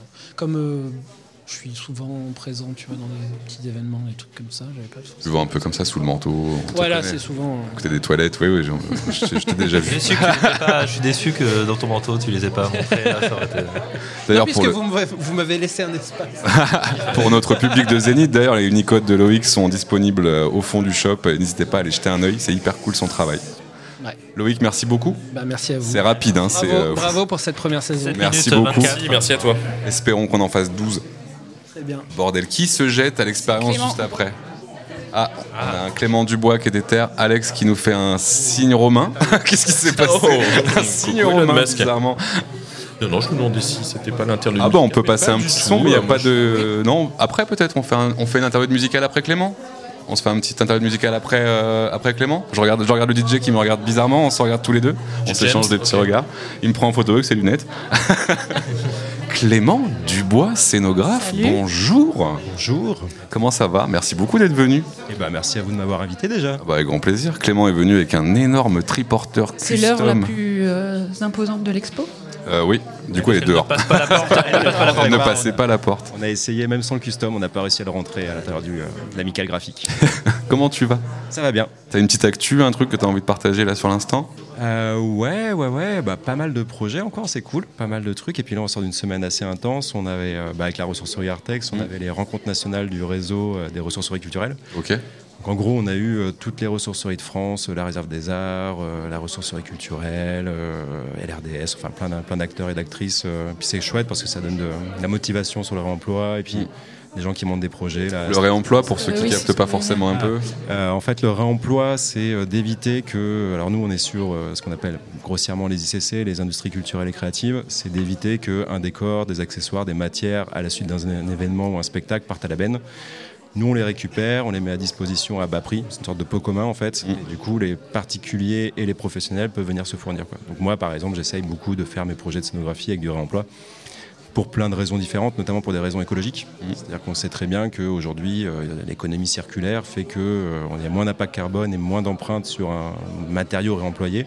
je suis souvent présent, tu vois, dans des petits événements, des trucs comme ça. J'avais pas tu vois un peu comme ça sous le manteau. Voilà, c'est souvent. Côté des toilettes, oui, je t'ai déjà vu. Je suis déçu que dans ton manteau, tu les aies pas montrés. D'ailleurs, puisque vous m'avez laissé un espace. Pour notre public de Zénith, d'ailleurs, les Unicodes de Loïc sont disponibles au fond du shop. N'hésitez pas à aller jeter un œil, c'est hyper cool son travail. Ouais. Loïc, merci beaucoup. Merci à vous. C'est rapide. Hein, bravo pour cette première saison. Merci beaucoup. Merci à toi. Espérons qu'on en fasse 12. Bien. Bordel, qui se jette à l'expérience juste après? On a un Clément Dubois qui est déter, Alex qui nous fait un signe romain. Qu'est-ce qui s'est passé? Un signe romain, bizarrement. Non, je me demandais si c'était pas l'interlude. Ah bah on peut passer un petit son, mais il n'y a pas de... Non, après peut-être, on fait une interlude musicale après Clément. On se fait un petit interlude musical après Clément. Je regarde le DJ qui me regarde bizarrement, on se regarde tous les deux, on s'échange des petits regards. Il me prend en photo avec ses lunettes. Clément Dubois, scénographe, salut. Bonjour. Bonjour. Comment ça va? Merci beaucoup d'être venu. Merci à vous de m'avoir invité déjà. Avec grand plaisir. Clément est venu avec un énorme triporteur custom. C'est l'œuvre la plus imposante de l'expo? Oui, du coup elle est dehors. Ne passe pas la porte. Ne passez pas la porte. On a essayé, même sans le custom, on n'a pas réussi à le rentrer à l'intérieur de l'amical graphique. Comment tu vas? Ça va bien. T'as une petite actu, un truc que t'as envie de partager là sur l'instant? Ouais, pas mal de projets encore, c'est cool, pas mal de trucs. Et puis là on sort d'une semaine assez intense, on avait avec la ressourcerie Artex, on avait les rencontres nationales du réseau des ressourceries culturelles. Ok. Donc en gros, on a eu toutes les ressourceries de France, la Réserve des Arts, la ressourcerie culturelle, LRDS, enfin plein d'acteurs et d'actrices. Puis c'est chouette parce que ça donne de la motivation sur le réemploi et puis des gens qui montent des projets. Là, le réemploi, pour ceux qui captent pas forcément un peu. En fait, le réemploi, c'est d'éviter que... Alors nous, on est sur ce qu'on appelle grossièrement les ICC, les industries culturelles et créatives. C'est d'éviter qu'un décor, des accessoires, des matières, à la suite d'un événement ou un spectacle, partent à la benne. Nous, on les récupère, on les met à disposition à bas prix. C'est une sorte de pot commun, en fait. Et du coup, les particuliers et les professionnels peuvent venir se fournir, quoi. Donc moi, par exemple, j'essaye beaucoup de faire mes projets de scénographie avec du réemploi pour plein de raisons différentes, notamment pour des raisons écologiques. C'est-à-dire qu'on sait très bien qu'aujourd'hui, l'économie circulaire fait qu'il y a moins d'impact carbone et moins d'empreintes sur un matériau réemployé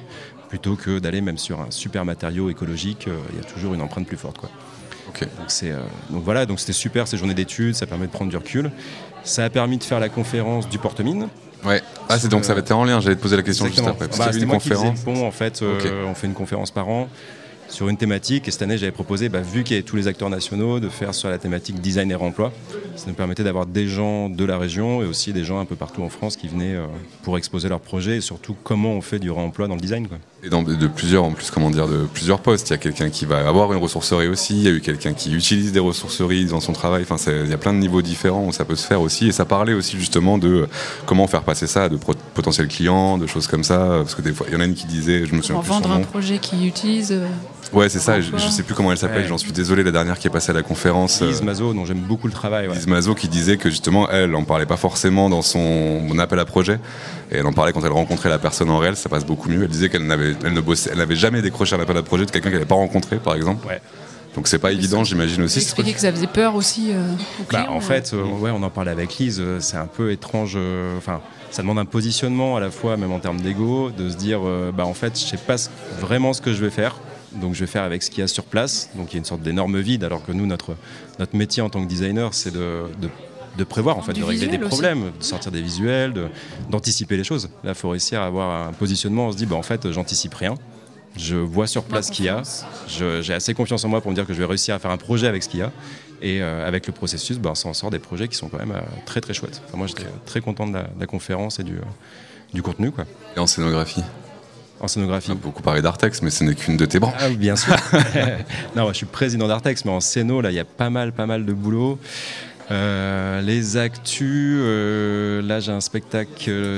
plutôt que d'aller même sur un super matériau écologique, il y a toujours une empreinte plus forte, quoi. Okay. Donc voilà, donc c'était super ces journées d'études, ça permet de prendre du recul. Ça a permis de faire la conférence du Porte-Mine. Ouais. Ah, c'est donc ça va être en lien, j'allais te poser la question Exactement. juste après. Parce qu'il y a eu une conférence. Qui faisais le pont, en fait, on fait une conférence par an sur une thématique, et cette année j'avais proposé, vu qu'il y avait tous les acteurs nationaux, de faire sur la thématique design et emploi. Ça nous permettait d'avoir des gens de la région et aussi des gens un peu partout en France qui venaient pour exposer leurs projets et surtout comment on fait du réemploi dans le design, quoi. Et de plusieurs postes. Il y a quelqu'un qui va avoir une ressourcerie aussi, il y a eu quelqu'un qui utilise des ressourceries dans son travail. Enfin, il y a plein de niveaux différents où ça peut se faire aussi. Et ça parlait aussi justement de comment faire passer ça à de potentiels clients, de choses comme ça. Parce que des fois, il y en a une qui disait, je me souviens plus son nom. Vendre un projet qui utilise. Ouais, c'est ça. Je sais plus comment elle s'appelle. J'en suis désolé. La dernière qui est passée à la conférence. Lise Mazot, dont j'aime beaucoup le travail. Lise Mazot qui disait que justement, elle en parlait pas forcément dans son appel à projet. Et elle en parlait quand elle rencontrait la personne en réel, ça passe beaucoup mieux. Elle disait qu'elle n'avait jamais décroché un appel à projet de quelqu'un qu'elle n'avait pas rencontré, par exemple. Ouais. Donc c'est pas évident, j'imagine aussi. Tu expliquais que ça faisait peur aussi aux clients. En fait, on en parlait avec Lise. C'est un peu étrange. Ça demande un positionnement à la fois, même en termes d'ego, de se dire, en fait, je sais pas vraiment ce que je vais faire. Donc je vais faire avec ce qu'il y a sur place. Donc il y a une sorte d'énorme vide, alors que nous, notre métier en tant que designer, c'est de prévoir, en fait, de régler des problèmes, de sortir des visuels, d'anticiper les choses. Là, il faut réussir à avoir un positionnement. On se dit, en fait, j'anticipe rien. Je vois sur place ce qu'il y a. J'ai assez confiance en moi pour me dire que je vais réussir à faire un projet avec ce qu'il y a. Et avec le processus, ça en sort des projets qui sont quand même très très chouettes. Enfin, moi, j'étais très content de la conférence et du contenu, quoi. Et en scénographie? En scénographie. On a beaucoup parlé d'Artex, mais ce n'est qu'une de tes branches. Ah oui, bien sûr. Non, je suis président d'Artex, mais en scéno, là, il y a pas mal de boulot. Les actus, là j'ai un spectacle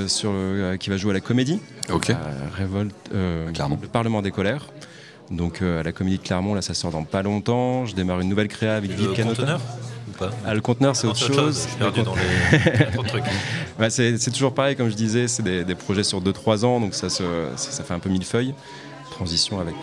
qui va jouer à la Comédie. Ok. Révolte, Clermont. Le Parlement des colères. Donc à la Comédie de Clermont, là ça sort dans pas longtemps. Je démarre une nouvelle créa avec Vive Canota. Conteneur ou pas? Le conteneur c'est autre chose. Je suis perdu dans les trop de trucs. C'est toujours pareil, comme je disais, c'est des projets sur 2-3 ans, donc ça fait un peu millefeuille. Transition avec.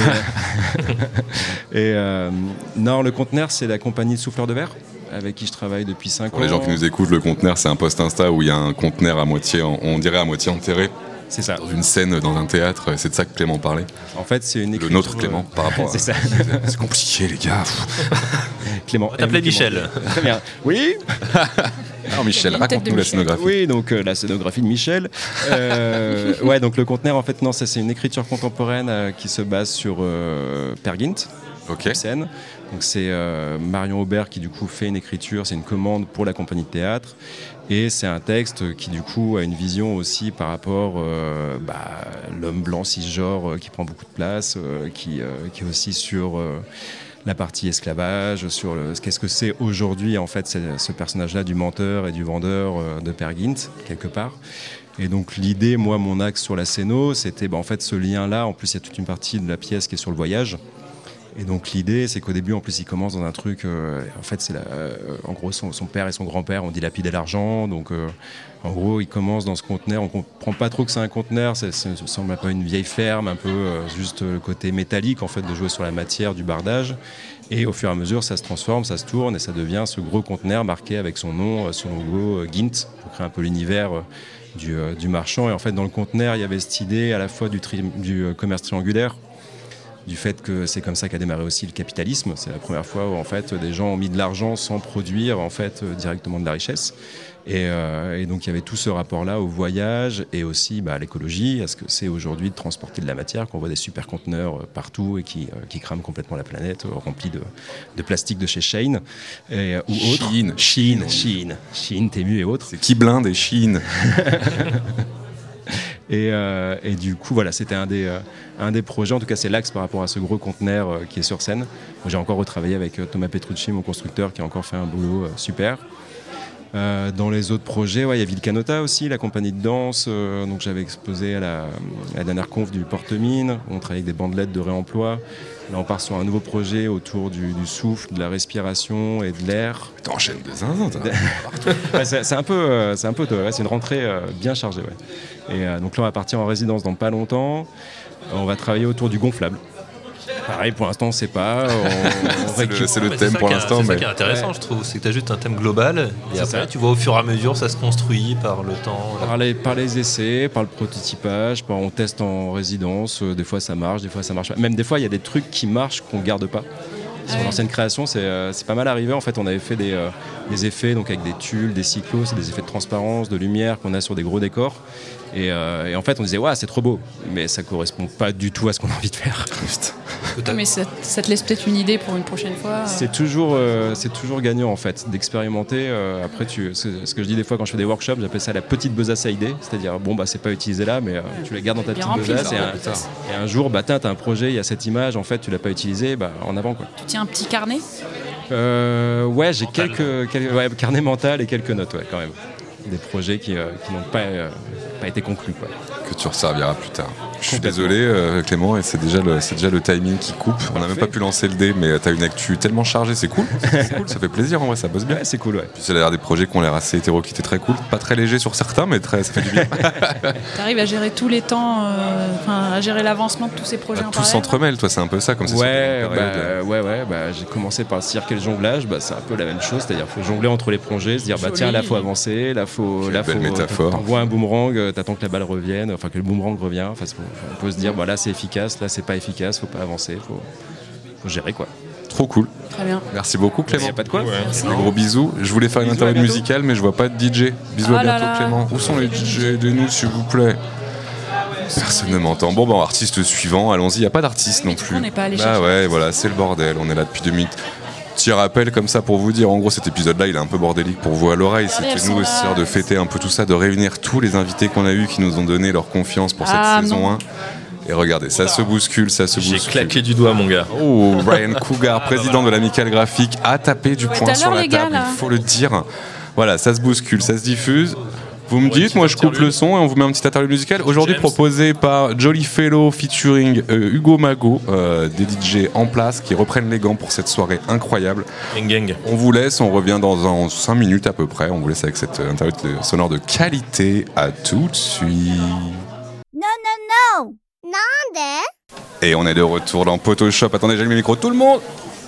Non, le conteneur c'est la compagnie de Souffleurs de Verre, avec qui je travaille depuis 5 ans. Pour les gens qui nous écoutent, le conteneur, c'est un post Insta où il y a un conteneur on dirait à moitié enterré. C'est ça. Dans une scène, dans un théâtre, c'est de ça que Clément parlait. En fait, c'est une écriture. Le nôtre Clément, par rapport à. C'est ça. C'est compliqué, les gars. Clément. On t'appelait Michel. Très bien. Oui. Alors Michel, raconte-nous la scénographie. Oui, donc la scénographie de Michel. Donc le conteneur, en fait, non, c'est une écriture contemporaine qui se base sur Per Gynt. Ok. Scène. Donc c'est Marion Aubert qui du coup fait une écriture, c'est une commande pour la compagnie de théâtre, et c'est un texte qui du coup a une vision aussi par rapport l'homme blanc cisgenre qui prend beaucoup de place, qui est aussi sur la partie esclavage, sur qu'est-ce que c'est aujourd'hui en fait ce personnage-là du menteur et du vendeur de Per Gynt quelque part. Et donc l'idée, moi mon axe sur la scéno, c'était en fait ce lien-là. En plus il y a toute une partie de la pièce qui est sur le voyage. Et donc l'idée, c'est qu'au début, en plus, il commence dans un truc. En fait, c'est en gros son père et son grand-père ont dilapidé l'argent. Donc, en gros, il commence dans ce conteneur. On comprend pas trop que c'est un conteneur. Ça semble un peu une vieille ferme, un peu juste le côté métallique, en fait, de jouer sur la matière du bardage. Et au fur et à mesure, ça se transforme, ça se tourne, et ça devient ce gros conteneur marqué avec son nom, son logo Gynt, pour créer un peu l'univers du marchand. Et en fait, dans le conteneur, il y avait cette idée à la fois du commerce triangulaire, du fait que c'est comme ça qu'a démarré aussi le capitalisme. C'est la première fois où en fait des gens ont mis de l'argent sans produire en fait directement de la richesse. Et donc il y avait tout ce rapport-là au voyage et aussi à l'écologie, à ce que c'est aujourd'hui de transporter de la matière, qu'on voit des super conteneurs partout et qui crament complètement la planète, remplis de plastique de chez Shein ou autres. Shein, Temu et autres. C'est qui blinde et Shein. Et du coup, voilà, c'était un des projets. En tout cas, c'est l'axe par rapport à ce gros conteneur qui est sur scène. J'ai encore retravaillé avec Thomas Petrucci, mon constructeur, qui a encore fait un boulot super. Dans les autres projets, il y a Vive Canota aussi, la compagnie de danse. Donc j'avais exposé à la dernière conf du Porte-Mine. On travaille avec des bandelettes de réemploi. Là, on part sur un nouveau projet autour du souffle, de la respiration et de l'air. T'enchaînes des zinzins, c'est un peu, c'est une rentrée bien chargée. Ouais. Et donc là, on va partir en résidence dans pas longtemps. On va travailler autour du gonflable. Pareil, pour l'instant, on ne sait pas. C'est le thème pour l'instant. C'est ça qui est intéressant, je trouve. C'est que tu as juste un thème global. Et après, tu vois au fur et à mesure, ça se construit par le temps. Par les essais, par le prototypage, on teste en résidence. Des fois, ça marche, des fois, ça marche pas. Même des fois, il y a des trucs qui marchent qu'on ne garde pas. Sur l'ancienne création, c'est pas mal arrivé. En fait, on avait fait des effets donc avec des tulles, des cyclos, c'est des effets de transparence, de lumière qu'on a sur des gros décors. Et en fait, on disait, ouais, c'est trop beau. Mais ça correspond pas du tout à ce qu'on a envie de faire. Mais ça te laisse peut-être une idée pour une prochaine fois. C'est toujours gagnant, en fait, d'expérimenter. Après, ce que je dis des fois quand je fais des workshops, j'appelle ça la petite besace à idées. C'est-à-dire, c'est pas utilisé là, mais tu la gardes dans ta petite besace. Et un jour, t'as un projet, il y a cette image, en fait, tu l'as pas utilisée, en avant, quoi. Tu tiens un petit carnet ? Ouais, j'ai quelques carnet mental et quelques notes, ouais, quand même. Des projets qui n'ont pas été conclus, quoi. Que tu resserviras plus tard. Je suis désolé, Clément, et c'est déjà le timing qui coupe. On n'a même pas pu lancer le dé, mais t'as une actu tellement chargée, c'est cool. Ça fait plaisir, en vrai, ça bosse bien. Ouais, c'est cool, ouais. Puis c'est l'air des projets qui ont l'air assez hétéroclites et très cool. Pas très légers sur certains, mais ça fait du bien. T'arrives à gérer tous les temps, à gérer l'avancement de tous ces projets en tout parallèle. s'entremêle, toi, c'est un peu ça, comme c'est j'ai commencé par le cirque et le jonglage, c'est un peu la même chose, c'est-à-dire faut jongler entre les projets, se dire tiens, là faut avancer, là faut t'envoies un boomerang, t'attends que la balle revienne, enfin que le boomerang revient, on peut se dire là c'est efficace, là c'est pas efficace, faut pas avancer, faut gérer, quoi. Trop cool. Très bien. Merci beaucoup, Clément. Il n'y a pas de quoi. Un gros bisou. Je voulais faire une interview musicale, mais je vois pas de DJ. Bisous, à bientôt, Clément. Où sont les DJ? Aidez-nous, s'il vous plaît. Personne ne m'entend. Bon, artiste suivant, allons-y. Il n'y a pas d'artiste non plus. On n'est pas allé chercher. Ouais, voilà, c'est le bordel. On est là depuis 2 minutes. Petit rappel comme ça pour vous dire, en gros cet épisode-là il est un peu bordélique pour vous à l'oreille, c'était nous aussi de fêter un peu tout ça, de réunir tous les invités qu'on a eus qui nous ont donné leur confiance pour cette saison 1. Et regardez, ça se bouscule. J'ai claqué du doigt, mon gars. Oh, Brian Cougar, président de l'Amicale Graphique, a tapé du poing sur la table, il faut le dire. Voilà, ça se bouscule, ça se diffuse. Vous me dites, moi je coupe le son et on vous met un petit interlude musical. Aujourd'hui proposé par Jolly Fellow featuring Hugo Mago, des DJ en place qui reprennent les gants pour cette soirée incroyable. Gang. On vous laisse, on revient dans 5 minutes à peu près. On vous laisse avec cette interlude sonore de qualité. À tout de suite. Non. Et on est de retour dans Photoshop. Attendez, j'allume le micro. Tout le monde.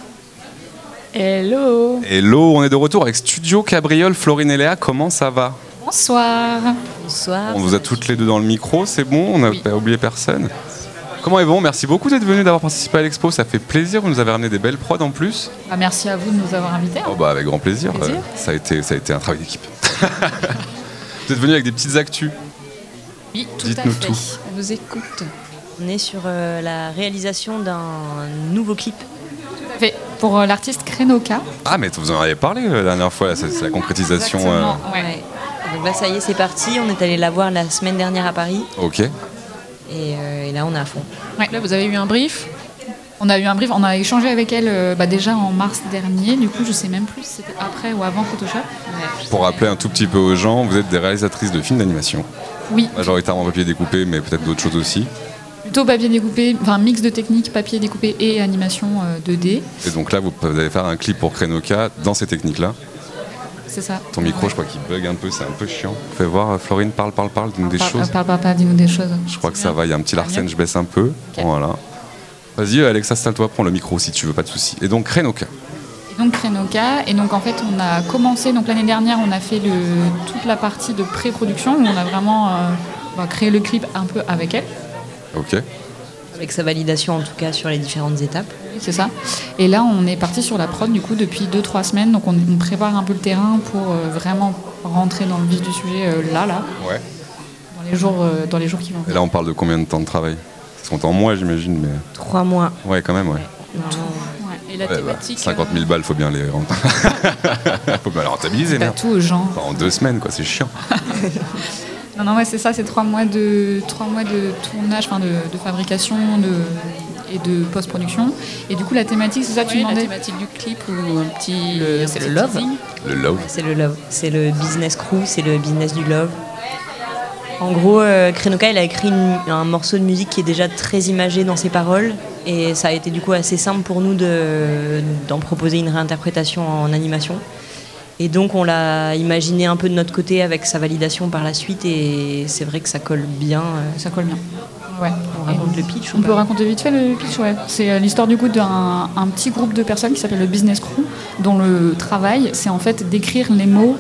Hello, on est de retour avec Studio Cabriole. Florine et Léa, comment ça va? Bonsoir. On vous a toutes les deux dans le micro, c'est bon, on n'a pas oublié personne. Comment est bon? Merci beaucoup d'être venu, d'avoir participé à l'expo, ça fait plaisir, vous nous avez ramené des belles prods en plus. Merci à vous de nous avoir invités. Avec grand plaisir. Ça a été un travail d'équipe. Vous êtes venu avec des petites actus. Oui, tout Dites-nous à fait. tout. On vous écoute. On est sur la réalisation d'un nouveau clip. Tout à fait. Pour l'artiste Krenoka. Ah mais vous en avez parlé la dernière fois, c'est la concrétisation. Ouais. Donc là ça y est, c'est parti, on est allé la voir la semaine dernière à Paris. Ok. Et là on est à fond. Ouais, là vous avez eu un brief. On a échangé avec elle déjà en mars dernier, du coup je sais même plus si c'était après ou avant Photoshop. Pour rappeler un tout petit peu aux gens, vous êtes des réalisatrices de films d'animation. Oui. Majoritairement papier découpé, mais peut-être d'autres choses aussi. Plutôt papier découpé, mix de techniques, papier découpé et animation 2D. Et donc là vous allez faire un clip pour Krenoka dans ces techniques-là. C'est ça. Ton micro, je crois qu'il bug un peu, c'est un peu chiant. Fais voir, Florine, parle, dis-nous des choses. Parle, dis-nous des choses. Je crois que ça va, il y a un petit Larsen, je baisse un peu. Okay. Voilà. Vas-y, Alexa, installe-toi, prends le micro si tu veux, pas de souci. Et donc, Krenoka. Et donc, en fait, on a commencé, l'année dernière, on a fait toute la partie de pré-production, où on a vraiment créé le clip un peu avec elle. Ok. Avec sa validation, en tout cas, sur les différentes étapes. Oui, c'est ça. Et là, on est parti sur la prod, du coup, depuis 2-3 semaines. Donc, on prépare un peu le terrain pour vraiment rentrer dans le vif du sujet là. Ouais. Dans les jours qui vont venir. Et là, on parle de combien de temps de travail? Ça compte en mois, j'imagine, mais... 3 mois. Ouais, quand même, ouais. Ouais. Et la thématique... 50 000 balles, faut bien les rentabiliser. Pas tout aux gens. En 2 semaines, quoi, c'est chiant. Non, c'est ça, c'est 3 mois de tournage, de fabrication et de post-production. Et du coup, la thématique, c'est ça, tu demandais? La thématique du clip ou un petit... C'est le love. Le love. C'est le love. C'est le business crew, c'est le business du love. En gros, Krenoka, il a écrit un morceau de musique qui est déjà très imagé dans ses paroles. Et ça a été du coup assez simple pour nous d'en proposer une réinterprétation en animation. Et donc on l'a imaginé un peu de notre côté avec sa validation par la suite et c'est vrai que ça colle bien. Ça colle bien. Ouais. raconte le pitch. On peut raconter vite fait le pitch, ouais. C'est l'histoire du coup d'un petit groupe de personnes qui s'appelle le Business Crew, dont le travail, c'est en fait d'écrire les mots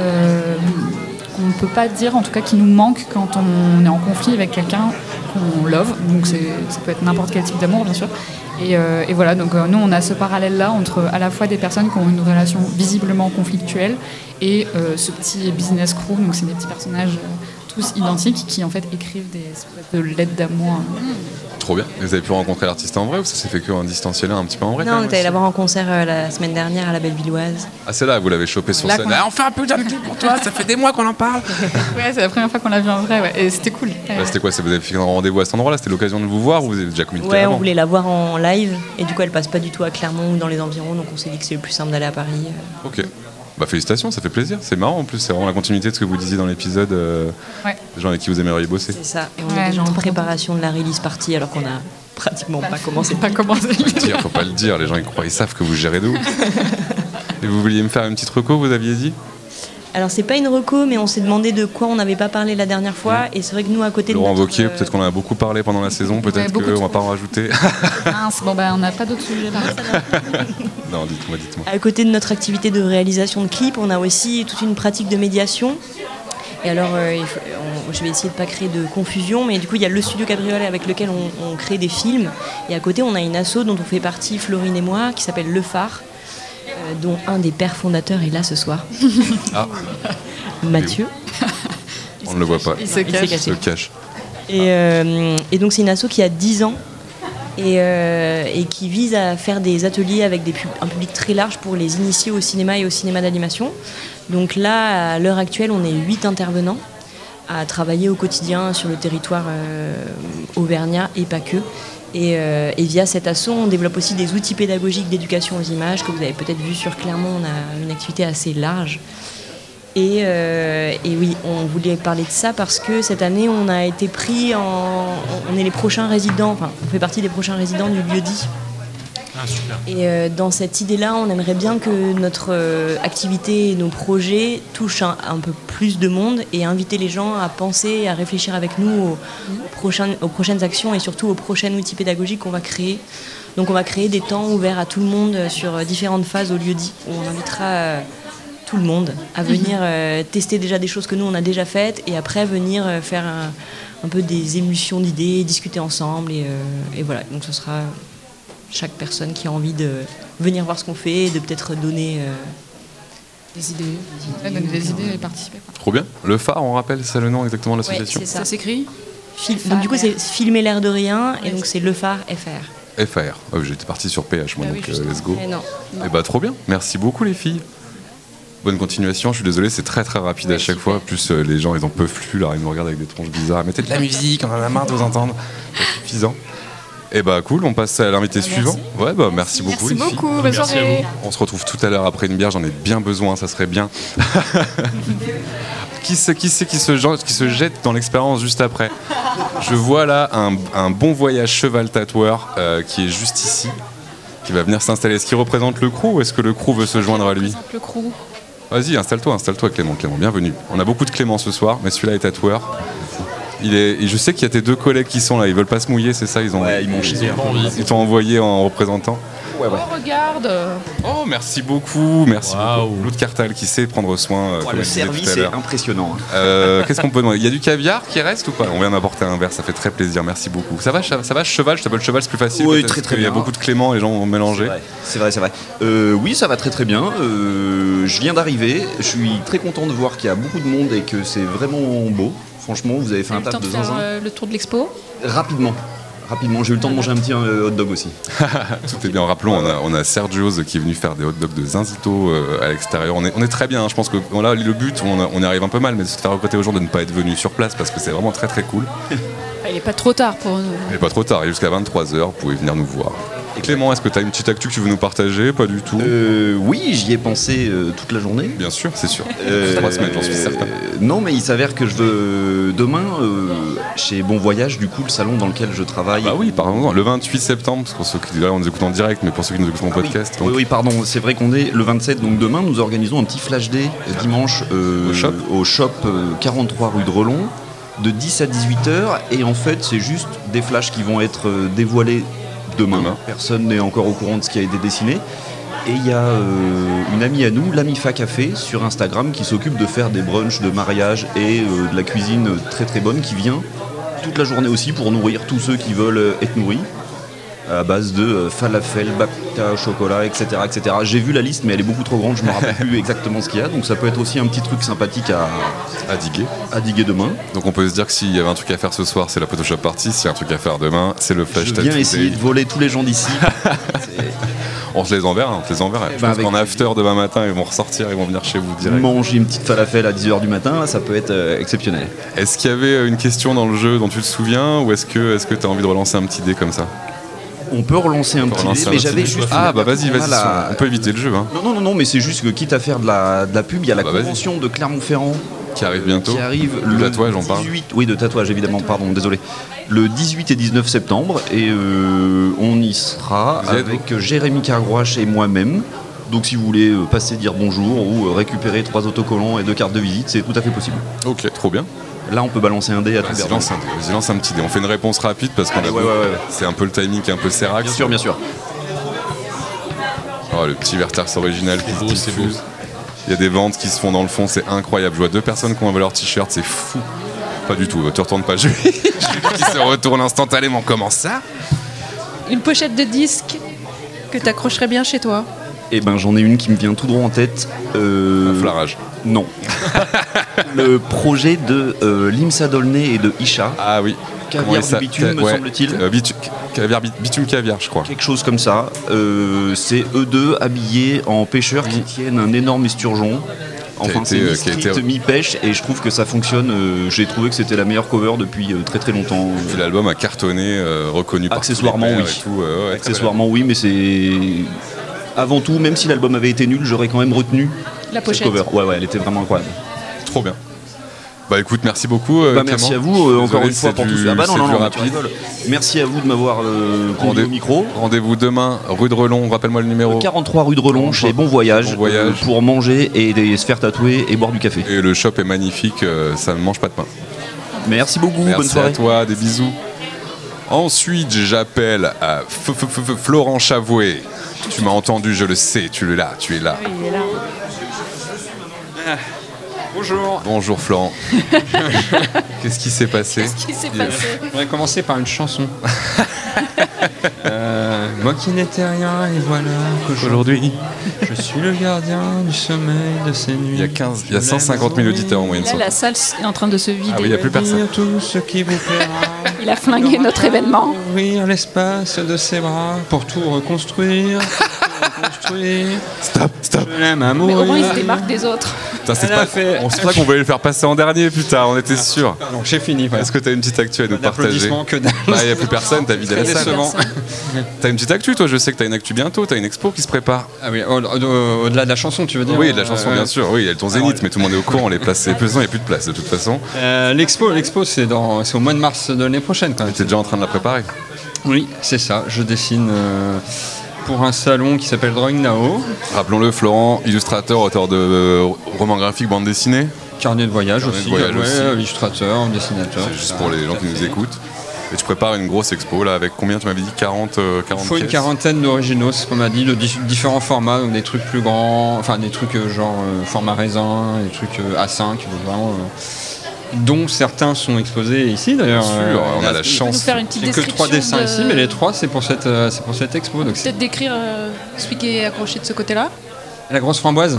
qu'on ne peut pas dire, en tout cas qui nous manquent quand on est en conflit avec quelqu'un qu'on love. Donc ça peut être n'importe quel type d'amour, bien sûr. Et voilà, donc nous on a ce parallèle-là entre à la fois des personnes qui ont une relation visiblement conflictuelle et ce petit business crew, donc c'est des petits personnages tous identiques qui en fait écrivent des espèces de lettres d'amour. Trop bien. Et vous avez pu rencontrer l'artiste en vrai ou ça s'est fait qu'en distanciel, un petit peu en vrai? Non, on est allé la voir en concert la semaine dernière à la Bellevilloise. Ah, c'est là, vous l'avez chopé sur scène. On fait un peu d'un clip pour toi, ça fait des mois qu'on en parle. Ouais, c'est la première fois qu'on l'a vu en vrai, ouais. Et c'était cool. C'était quoi? Vous avez fait un rendez-vous à cet endroit-là? C'était l'occasion de vous voir ou vous avez déjà communiqué avant? On voulait la voir en live et du coup elle passe pas du tout à Clermont ou dans les environs, donc on s'est dit que c'est le plus simple d'aller à Paris. Ok. Bah félicitations, ça fait plaisir. C'est marrant en plus, c'est vraiment la continuité de ce que vous disiez dans l'épisode. Des gens avec qui vous aimeriez bosser. C'est ça. Et on est déjà en préparation de la release party alors qu'on a pratiquement pas commencé. Faut pas le dire, les gens ils savent que vous gérez d'où. Et vous vouliez me faire une petite reco, vous aviez dit? Alors c'est pas une reco, mais on s'est demandé de quoi on n'avait pas parlé la dernière fois, et c'est vrai que nous à côté Laurent de notre... Wauquiez, peut-être qu'on en a beaucoup parlé pendant la saison, peut-être qu'on va pas en rajouter. Mince, bon on n'a pas d'autres sujets là. Non, dites-moi. À côté de notre activité de réalisation de clips, on a aussi toute une pratique de médiation. Et alors, je vais essayer de pas créer de confusion, mais du coup il y a le studio Cabriolet avec lequel on crée des films, et à côté on a une asso dont on fait partie, Florine et moi, qui s'appelle Le Phare. Dont un des pères fondateurs est là ce soir. Ah. Mathieu. On ne le voit pas. Il se cache. Et donc c'est une asso qui a 10 ans et qui vise à faire des ateliers avec un public très large pour les initier au cinéma et au cinéma d'animation. Donc là, à l'heure actuelle, on est 8 intervenants à travailler au quotidien sur le territoire auvergnat et pas que. Et via cet asso, on développe aussi des outils pédagogiques d'éducation aux images que vous avez peut-être vu sur Clermont. On a une activité assez large. Et oui, on voulait parler de ça parce que cette année, on a été pris on est les prochains résidents, enfin, on fait partie des prochains résidents du lieu-dit. Ah, super. Et dans cette idée-là, on aimerait bien que notre activité et nos projets touchent un peu plus de monde et inviter les gens à penser, à réfléchir avec nous aux prochaines actions et surtout aux prochains outils pédagogiques qu'on va créer. Donc on va créer des temps ouverts à tout le monde sur différentes phases au lieu-dit, où on invitera tout le monde à venir tester déjà des choses que nous on a déjà faites et après venir faire un peu des émulsions d'idées, discuter ensemble et voilà. Donc ce sera chaque personne qui a envie de venir voir ce qu'on fait et de peut-être donner des idées et participer. Trop bien. Le Phare, on rappelle, c'est le nom exactement de l'association? Ouais, c'est ça s'écrit donc du coup c'est filmer l'air de rien et donc c'est Le Phare FR. FR. Oh, j'étais parti sur PH moi, donc let's go. Non. Et bah trop bien. Merci beaucoup les filles. Bonne continuation, je suis désolé, c'est très très rapide à chaque fois. Plus les gens ils en peuvent plus, là, ils nous regardent avec des tronches bizarres. Mettez de la musique, on en a marre de vous entendre. C'est suffisant. Et bah cool, on passe à l'invité suivant. Ouais, bah merci beaucoup. Merci beaucoup, bonne soirée. On se retrouve tout à l'heure après une bière, j'en ai bien besoin, ça serait bien. Qui se jette dans l'expérience juste après? Je vois là un bon voyage cheval tatoueur qui est juste ici, qui va venir s'installer. Est-ce qu'il représente le crew ou est-ce que le crew veut se joindre à lui? Le crew. Vas-y, installe-toi Clément, bienvenue. On a beaucoup de Clément ce soir, mais celui-là est tatoueur. Et je sais qu'il y a tes deux collègues qui sont là, ils veulent pas se mouiller, c'est ça? Ils m'ont chié. Ils t'ont envoyé en représentant. Ouais. Oh, regarde. Oh, merci beaucoup, merci beaucoup. Claude Cartal qui sait prendre soin. Le service est impressionnant. Qu'est-ce qu'on peut demander? Il y a du caviar qui reste ou pas? On vient d'apporter un verre, ça fait très plaisir, merci beaucoup. Ça va Cheval? Je t'appelle Cheval, c'est plus facile. Oui, très bien. Il y a beaucoup de Clément, les gens vont mélanger. C'est vrai. Oui, ça va très bien. Je viens d'arriver, je suis très content de voir qu'il y a beaucoup de monde et que c'est vraiment beau. Franchement, vous avez fait un taf de zinzin. Le tour de l'expo. Rapidement, j'ai eu le temps de manger un petit hot dog aussi. Tout est bien. Rappelons, on a Sergio's qui est venu faire des hot dogs de Zinzito à l'extérieur. On est très bien. Je pense que là, le but, on y arrive un peu mal, mais c'est de faire regretter aux gens de ne pas être venus sur place parce que c'est vraiment très très cool. Il n'est pas trop tard pour nous. Il n'est pas trop tard. Il est jusqu'à 23h. Vous pouvez venir nous voir. Et Clément, est-ce que tu as une petite actu que tu veux nous partager? Pas du tout. Oui, j'y ai pensé toute la journée. Bien sûr, c'est sûr. 3 semaines, j'en suis certain. Non, mais il s'avère que je veux demain chez Bon Voyage, du coup, le salon dans lequel je travaille. Bah oui, pardon, le 28 septembre, parce que pour ceux qui nous écoutent en direct, mais pour ceux qui nous écoutent en podcast. Donc... Oui, pardon, c'est vrai qu'on est le 27, donc demain, nous organisons un petit flash day dimanche au shop 43 rue de Relon. de 10 à 18h. Et en fait, c'est juste des flashs qui vont être dévoilés demain. Personne n'est encore au courant de ce qui a été dessiné. Et il y a une amie à nous, l'Amifa Café, sur Instagram, qui s'occupe de faire des brunchs de mariage et de la cuisine très très bonne, qui vient toute la journée aussi pour nourrir tous ceux qui veulent être nourris, à base de falafel, bapta, chocolat, etc., etc. J'ai vu la liste, mais elle est beaucoup trop grande, je ne me rappelle plus exactement ce qu'il y a, donc ça peut être aussi un petit truc sympathique à diguer demain. Donc on peut se dire que s'il y avait un truc à faire ce soir, c'est la Photoshop Party, s'il y a un truc à faire demain, c'est le Flash Tattoo. Je viens essayer de voler tous les gens d'ici. On se les enverra, Je pense qu'en after demain matin, ils vont ressortir, ils vont venir chez vous direct. Manger une petite falafel à 10h du matin, là, ça peut être exceptionnel. Est-ce qu'il y avait une question dans le jeu dont tu te souviens, ou est-ce que tu as envie de relancer un petit dé comme ça? On peut relancer un petit dé, mais j'avais juste... Ah bah vas-y, on peut éviter le jeu. Hein. Non, mais c'est juste que quitte à faire de la pub, il y a la convention de Clermont-Ferrand qui arrive bientôt. Qui arrive le tatouage, on parle. Oui, de tatouage, évidemment, pardon, désolé. Le 18 et 19 septembre, et on y sera avec Jérémy Cargouache et moi-même. Donc si vous voulez passer dire bonjour ou récupérer 3 autocollants et 2 cartes de visite, c'est tout à fait possible. Ok, trop bien. Là, on peut balancer un dé à tout Vas-y, lance un petit dé. On fait une réponse rapide parce qu'on c'est un peu le timing qui est un peu sérac. Bien sûr. Oh, le petit Vertars original qui se diffuse. Il y a des ventes qui se font dans le fond, c'est incroyable. Je vois 2 personnes qui ont leur t-shirt, c'est fou. Pas du tout, te retourne pas, Julie. Qui se retourne instantanément. Comment ça? Une pochette de disques que t'accrocherais bien chez toi. Eh ben, j'en ai une qui me vient tout droit en tête. Un flarage. Non. Le projet de Limsa Dolné et de Isha. Ah oui. Caviar du bitume, me semble-t-il. Bitume caviar, je crois. Quelque chose comme ça. C'est eux deux habillés en pêcheurs qui tiennent un énorme esturgeon. Enfin, c'est mi-pêche et je trouve que ça fonctionne. J'ai trouvé que c'était la meilleure cover depuis très très longtemps. Puis l'album a cartonné, reconnu par accessoirement, tous les oui. et tout, Accessoirement, oui, mais c'est... Avant tout, même si l'album avait été nul, j'aurais quand même retenu la pochette. Cette cover. Ouais, elle était vraiment incroyable. Trop bien. Bah écoute, merci beaucoup. Merci à vous encore une fois pour tout ça. Merci à vous de m'avoir conduit au micro. Rendez-vous demain, rue de Relon, rappelle-moi le numéro. 43 rue de Relon, chez Bon Voyage, pour manger et se faire tatouer et boire du café. Et le shop est magnifique, ça ne mange pas de pain. Merci beaucoup, bonne soirée. Merci à toi, des bisous. Ensuite, j'appelle à Florent Chavouet. Tu m'as entendu, je le sais, tu es là. Oui, il est là. Bonjour. Bonjour Florent. Qu'est-ce qui s'est passé? Je voudrais commencer par une chanson. Moi qui n'étais rien et voilà qu'aujourd'hui je suis le gardien du sommeil de ces nuits. Il y a 150 000 auditeurs en moyenne. Là, la salle est en train de se vider. Ah oui, il n'y a plus personne. Tout ce qui vous plaira. Il a flingué notre événement. Ouvrir l'espace de ses bras pour tout reconstruire. Stop. Je l'aime à mourir. Mais au moins il se démarque des autres. Putain, c'est pas qu'on voulait le faire passer en dernier, putain, on était sûr. Donc j'ai fini. Ouais. Est-ce que t'as une petite actu à nous partager? Que dalle. Bah, il n'y a plus personne, t'as vidé la salle. T'as une petite actu, toi? Je sais que t'as une actu bientôt, t'as une expo qui se prépare. Ah oui, au-delà de la chanson, tu veux dire? Oui, de la chanson, bien sûr. Oui, il y a ton Zénith, mais tout le monde est au courant, les places, c'est pesant, il n'y a plus de place de toute façon. L'expo, c'est au mois de mars de l'année prochaine quand même. T'es déjà en train de la préparer? Oui, c'est ça. Je dessine pour un salon qui s'appelle Drawing Now. Rappelons-le, Florent, illustrateur, auteur de romans graphiques, bande dessinée. Carnet de voyage aussi. Illustrateur, dessinateur. C'est juste pour les gens qui nous écoutent. Et tu prépares une grosse expo là avec combien? Tu m'avais dit 40 Il faut une quarantaine d'originaux, c'est ce qu'on m'a dit, de différents formats, donc des trucs plus grands, enfin des trucs genre format raisin, des trucs A5, vraiment. Dont certains sont exposés ici d'ailleurs. Bien sûr, on a la chance. Il n'y a que 3 dessins ici, mais les 3 c'est pour cette expo. Peut-être décrire celui qui est accroché de ce côté-là. La grosse framboise.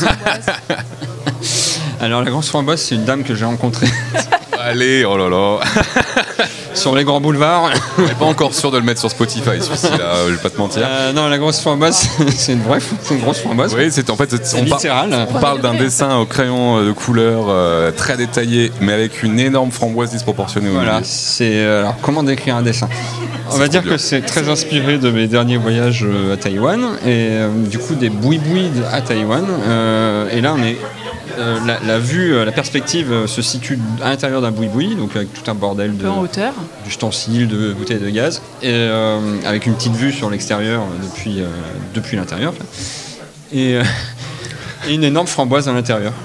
Alors la grosse framboise, c'est une dame que j'ai rencontrée. Allez, oh là là. Sur les grands boulevards. On n'est pas encore sûr de le mettre sur Spotify, celui-ci là, je vais pas te mentir. Non, la grosse framboise, c'est une grosse framboise. Oui, c'est en fait littéral. On parle d'un dessin au crayon de couleur très détaillé, mais avec une énorme framboise disproportionnée. Voilà, alors comment décrire un dessin? On va dire que c'est très inspiré de mes derniers voyages à Taïwan et du coup des boui-boui à Taïwan. Et là, on est la perspective se situe à l'intérieur d'un boui-boui, donc avec tout un bordel d'ustensiles, de bouteilles de gaz, et avec une petite vue sur l'extérieur depuis l'intérieur, et une énorme framboise à l'intérieur.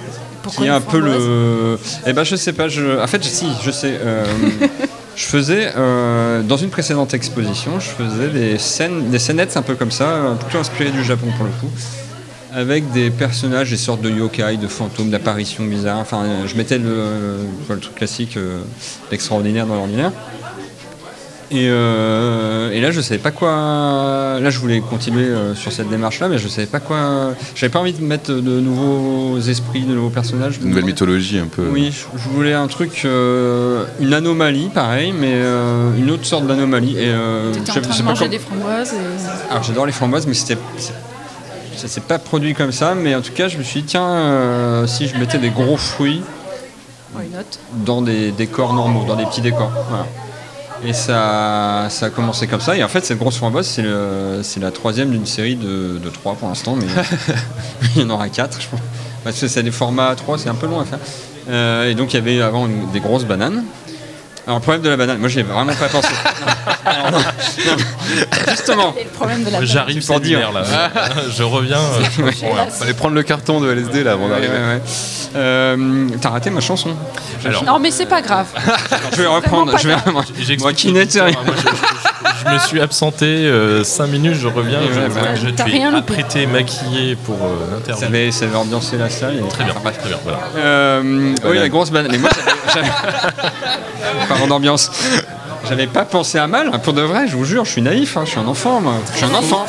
qui est un peu le... Eh ben je sais pas, en fait si, je sais. Je faisais, dans une précédente exposition, je faisais des scénettes un peu comme ça, plutôt inspirées du Japon pour le coup, avec des personnages, des sortes de yokai, de fantômes, d'apparitions bizarres. Enfin, je mettais le truc classique, l'extraordinaire dans l'ordinaire. Et là, je savais pas quoi. Là, je voulais continuer sur cette démarche-là, mais je savais pas quoi. J'avais pas envie de mettre de nouveaux esprits, de nouveaux personnages. Une nouvelle mythologie, un peu. Oui, je voulais un truc, une anomalie, pareil, mais une autre sorte d'anomalie. T'étais en train de manger des framboises. Alors, j'adore les framboises, mais ça s'est pas produit comme ça. Mais en tout cas, je me suis dit, tiens, si je mettais des gros fruits dans des décors normaux, dans des petits décors. Voilà. Et ça a commencé comme ça. Et en fait, cette grosse framboise, c'est la troisième d'une série de 3 pour l'instant. Mais il y en aura 4, je pense. Parce que c'est des formats 3, c'est un peu long à faire. Et donc, il y avait avant des grosses bananes. Alors, le problème de la banane, moi, j'y ai vraiment pas pensé. Non, justement. Le problème de la banane. J'arrive pour dire là. Je reviens. Fallait prendre le carton de LSD là avant d'arriver. T'as raté ma chanson. Alors, non, mais c'est pas grave. Je vais reprendre. Moi qui n'étais rien. Je me suis absenté 5 minutes, je reviens. Je t'ai apprêté, maquillé pour l'interview. Ça avait ambiancé la salle. Très bien, très bien. Voilà. Oui, la grosse banane. Mais moi, parlant d'ambiance. J'avais pas pensé à mal, pour de vrai, je vous jure, je suis naïf, je suis un enfant, moi. Je suis un enfant.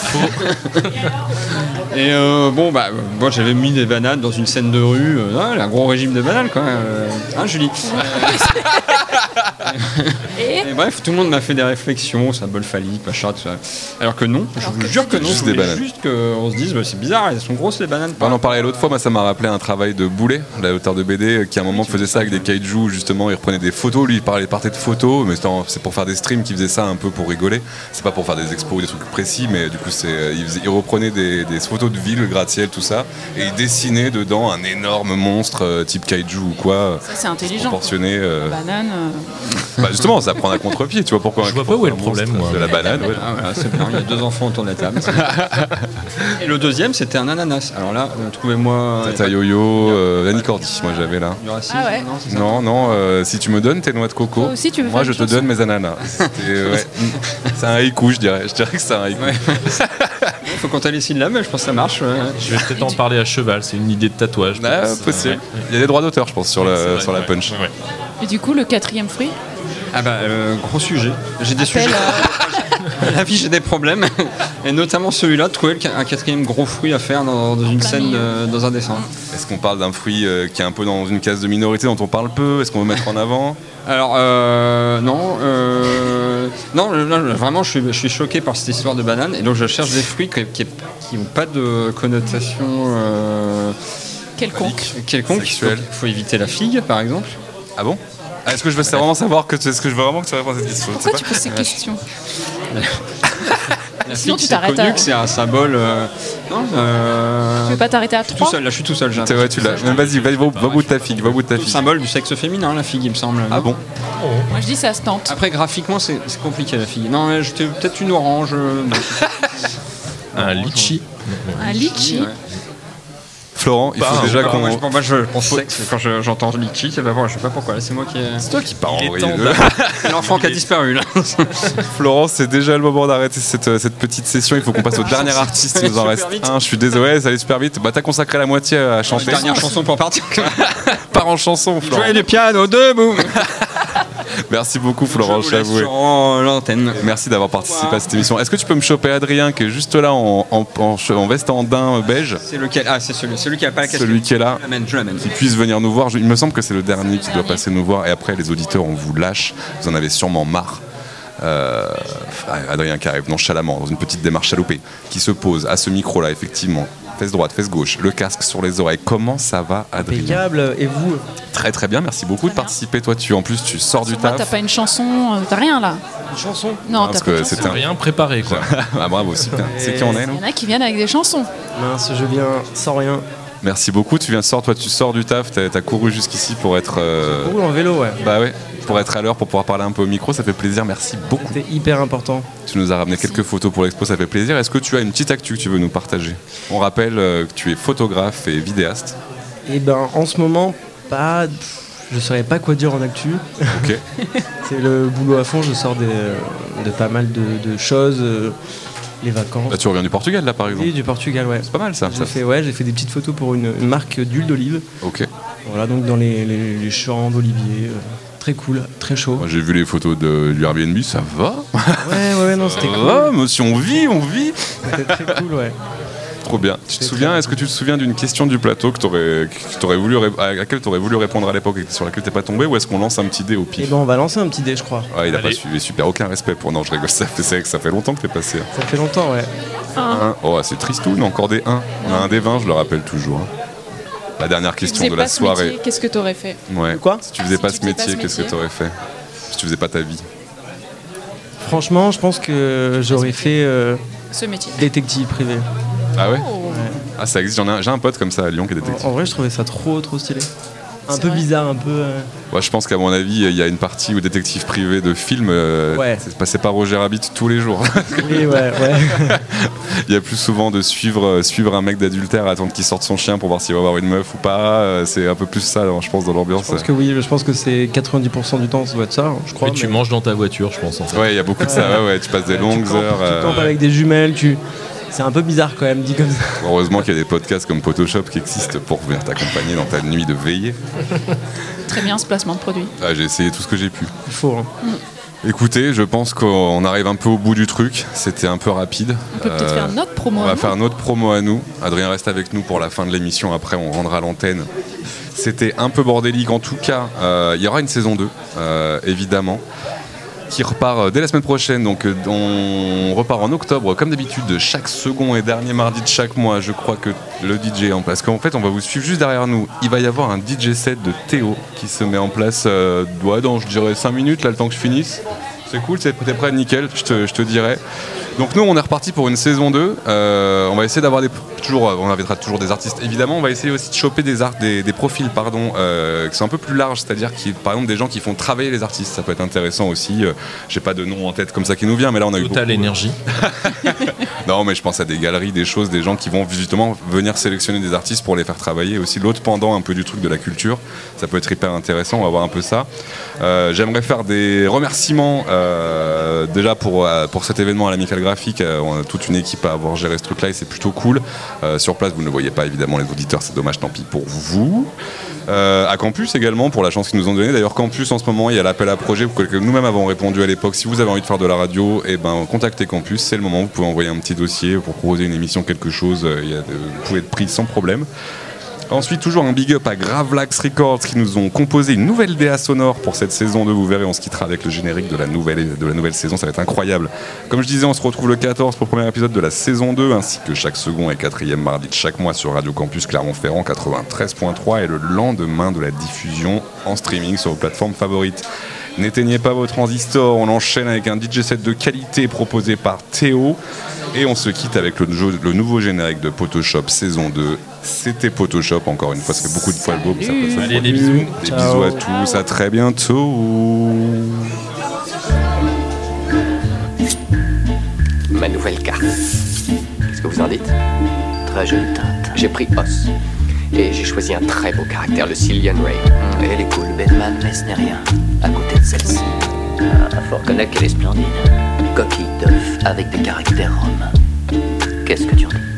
Et bon, j'avais mis des bananes dans une scène de rue, un gros régime de bananes, quoi. Hein, Julie? Et bref, tout le monde m'a fait des réflexions, symbole phallique, machin, tout ça. Alors que non, je vous jure que non, juste des bananes. Juste qu'on se dise, c'est bizarre, elles sont grosses les bananes. On en parlait l'autre fois, moi ça m'a rappelé un travail de Boulet, l'auteur de BD, qui à un moment faisait ça avec des kaiju, justement, il reprenait des photos, lui il partait de photos, mais c'est pour faire des streams qu'il faisait ça un peu pour rigoler. C'est pas pour faire des expos ou des trucs précis, mais du coup il reprenait des photos de villes, gratte-ciel, tout ça, et il dessinait dedans un énorme monstre type kaiju ou quoi. Ça c'est intelligent. Proportionné. Banane. Bah justement, ça prend à contre-pied, tu vois pourquoi. Je vois pas où est le problème, moi. De la banane, ouais. Voilà, c'est bien, il y a 2 enfants autour de la table. Et le deuxième, c'était un ananas. Alors là, trouvez-moi. Tata Yo-Yo, Annie Cordy, moi j'avais là. Ah ouais. Non, si tu me donnes tes noix de coco, aussi, tu veux moi je te donne mes ananas. C'est un haïku, je dirais. Je dirais que c'est un haïku. Faut compter les syllabes, mais je pense que ça marche. Je vais peut-être en parler à cheval, c'est une idée de tatouage. Possible. Il y a des droits d'auteur, je pense, sur la punch. Ouais. Et du coup, le 4e fruit? Ah bah, gros sujet. J'ai des sujets. La vie, j'ai des problèmes. Et notamment celui-là, de trouver un 4e gros fruit à faire dans une scène, dans un dessin. Est-ce qu'on parle d'un fruit qui est un peu dans une case de minorité dont on parle peu? Est-ce qu'on veut mettre en avant? Alors, non. Non, vraiment, je suis choqué par cette histoire de banane. Et donc, je cherche des fruits qui n'ont pas de connotation quelconque. Il faut éviter la figue, par exemple. Ah bon? Est-ce que je veux vraiment savoir que tu réponds à cette question? Pourquoi tu poses ces questions? La figue, c'est connu que c'est un symbole. Non, tu veux pas t'arrêter à 3? Là, je suis tout seul. C'est vrai, tu l'as. Vas-y, va au bout de ta figue. Symbole du sexe féminin, la figue, il me semble. Ah bon? Moi, je dis ça se tente. Après, graphiquement, c'est compliqué, la figue. Non, j'étais peut-être une orange. Un litchi. Un litchi? Florent, il faut déjà qu'on. Moi, je pense sexe quand j'entends litchi, je sais pas pourquoi. Là, c'est moi qui. C'est toi qui parles. C'est l'enfant qui a disparu là. Florent, c'est déjà le moment d'arrêter cette petite session. Il faut qu'on passe au dernier artiste. Il nous en reste un. Je suis désolé, ça allait super vite. Bah, t'as consacré la moitié à chanter. Dernière chanson pour partir. Pars en chanson, Florent. Jouer du piano debout. Merci beaucoup, Florent Chavoué. L'antenne. Merci d'avoir participé à cette émission. Est-ce que tu peux me choper Adrien qui est juste là en veste en daim beige? C'est lequel? Ah, c'est celui qui a pas la casquette. Celui qui est là. Je l'amène. Qui puisse venir nous voir. Il me semble que c'est le dernier qui doit passer nous voir. Et après, les auditeurs, on vous lâche. Vous en avez sûrement marre. Adrien qui arrive nonchalamment dans une petite démarche chaloupée, qui se pose à ce micro-là, effectivement. Fesse droite, fesse gauche, le casque sur les oreilles. Comment ça va, Adrien? Impeccable. Et vous? Très très bien, merci beaucoup de participer. Toi, tu sors du taf. T'as pas une chanson, t'as rien là? Une chanson? Non, t'as pas de chanson. Rien préparé, quoi. Ah bravo, super. C'est qui on est, nous? Il y en a qui viennent avec des chansons. Mince, je viens sans rien. Merci beaucoup. Tu sors du taf. T'as couru jusqu'ici pour être. J'ai couru en vélo, ouais. Bah ouais. Pour être à l'heure, pour pouvoir parler un peu au micro, ça fait plaisir. Merci beaucoup. C'était hyper important. Tu nous as ramené quelques photos pour l'expo, ça fait plaisir. Est-ce que tu as une petite actu que tu veux nous partager? On rappelle que tu es photographe et vidéaste. Et ben en ce moment, pas. Je saurais pas quoi dire en actu. Ok. C'est le boulot à fond, je sors de pas mal de choses. Les vacances. Là, tu reviens du Portugal, là, par exemple. Oui, du Portugal, ouais. C'est pas mal, ça. J'ai fait des petites photos pour une marque d'huile d'olive. Ok. Voilà, donc dans les champs d'oliviers. Très cool, très chaud. Moi, j'ai vu les photos du Airbnb, ça va. Ouais, non, c'était cool. Va, mais si on vit. C'était très cool, ouais. Trop bien. Est-ce que tu te souviens d'une question du plateau à laquelle tu aurais voulu répondre à l'époque et sur laquelle t'es pas tombé, ou est-ce qu'on lance un petit dé au pif? Eh ben, on va lancer un petit dé, je crois. Ah, il a pas suivi, super, aucun respect pour. Non, je rigole, ça fait longtemps que t'es passé. Ça fait longtemps, ouais. Oh, c'est tristoun, encore des 1. On a un des 20, je le rappelle toujours. La dernière question de la soirée. Qu'est-ce que t'aurais fait? Ouais. Quoi? Si tu faisais pas ce métier, qu'est-ce que t'aurais fait? Si tu faisais pas ta vie? Franchement, je pense que j'aurais fait ce métier. Détective privé. Ah ouais? Ah, ça existe, j'ai un pote comme ça à Lyon qui est détective. En vrai, je trouvais ça trop stylé. Un peu bizarre, un peu. Ouais, je pense qu'à mon avis, il y a une partie où détective privé de film, c'est passé par Roger Rabbit tous les jours. Oui, ouais. Il y a plus souvent de suivre un mec d'adultère, attendre qu'il sorte son chien pour voir s'il va avoir une meuf ou pas. C'est un peu plus ça, je pense, dans l'ambiance. Je pense que oui, je pense que c'est 90% du temps, ça doit être ça, je crois. Mais tu manges dans ta voiture, je pense, en fait. Ouais, il y a beaucoup de ça, ouais, tu passes des longues heures. Tu campes avec des jumelles, C'est un peu bizarre quand même, dit comme ça. Heureusement qu'il y a des podcasts comme Photoshop qui existent pour venir t'accompagner dans ta nuit de veillée. Très bien ce placement de produit. Ah, j'ai essayé tout ce que j'ai pu. Il faut. Écoutez, je pense qu'on arrive un peu au bout du truc. C'était un peu rapide. On peut peut-être faire notre promo. On va faire notre promo à nous. Adrien reste avec nous pour la fin de l'émission. Après, on rendra l'antenne. C'était un peu bordélique. En tout cas, il y aura une saison 2, évidemment, qui repart dès la semaine prochaine. Donc on repart en octobre comme d'habitude, chaque second et dernier mardi de chaque mois. Je crois que le DJ parce qu'en fait on va vous suivre juste derrière nous. Il va y avoir un DJ set de Théo qui se met en place dans je dirais 5 minutes là, le temps que je finisse. C'est cool, t'es prêt, nickel, je te dirai. Donc nous on est reparti pour une saison 2. On va essayer d'avoir on invitera toujours des artistes évidemment. On va essayer aussi de choper des profils qui sont un peu plus larges, c'est-à-dire par exemple des gens qui font travailler les artistes. Ça peut être intéressant aussi. J'ai pas de nom en tête comme ça qui nous vient, mais là on a eu Total Énergie. Non, mais je pense à des galeries, des choses, des gens qui vont justement venir sélectionner des artistes pour les faire travailler. Aussi l'autre pendant un peu du truc de la culture. Ça peut être hyper intéressant. On va voir un peu ça. J'aimerais faire des remerciements déjà pour cet événement à l'Amicale Graphique. On a toute une équipe à avoir géré ce truc-là et c'est plutôt cool. Sur place, vous ne le voyez pas évidemment, les auditeurs, c'est dommage, tant pis pour vous. À Campus également, pour la chance qu'ils nous ont donnée. D'ailleurs, Campus en ce moment, il y a l'appel à projet que nous-mêmes avons répondu à l'époque. Si vous avez envie de faire de la radio, contactez Campus, c'est le moment. Vous pouvez envoyer un petit dossier pour proposer une émission, quelque chose. Vous pouvez être pris sans problème. Ensuite, toujours un big up à Gravelax Records qui nous ont composé une nouvelle DA sonore pour cette saison 2. Vous verrez, on se quittera avec le générique de la nouvelle saison. Ça va être incroyable. Comme je disais, on se retrouve le 14 pour le premier épisode de la saison 2, ainsi que chaque second et quatrième mardi de chaque mois sur Radio Campus Clermont-Ferrand 93.3 et le lendemain de la diffusion en streaming sur vos plateformes favorites. N'éteignez pas vos transistors, on enchaîne avec un DJ set de qualité proposé par Théo. Et on se quitte avec le nouveau générique de Photoshop saison 2. C'était Photoshop, encore une fois, ça fait beaucoup de fois le beau. Allez, des bisous. Des bisous à tous, à très bientôt. Ma nouvelle carte. Qu'est-ce que vous en dites? Très jolie teinte. J'ai pris Os. Et j'ai choisi un très beau caractère, le Cillian Ray. Elle est cool, Batman, mais ce n'est rien à côté de celle-ci. Faut reconnaître qu'elle est splendide. Coquille d'œuf avec des caractères romains. Qu'est-ce que tu en dis?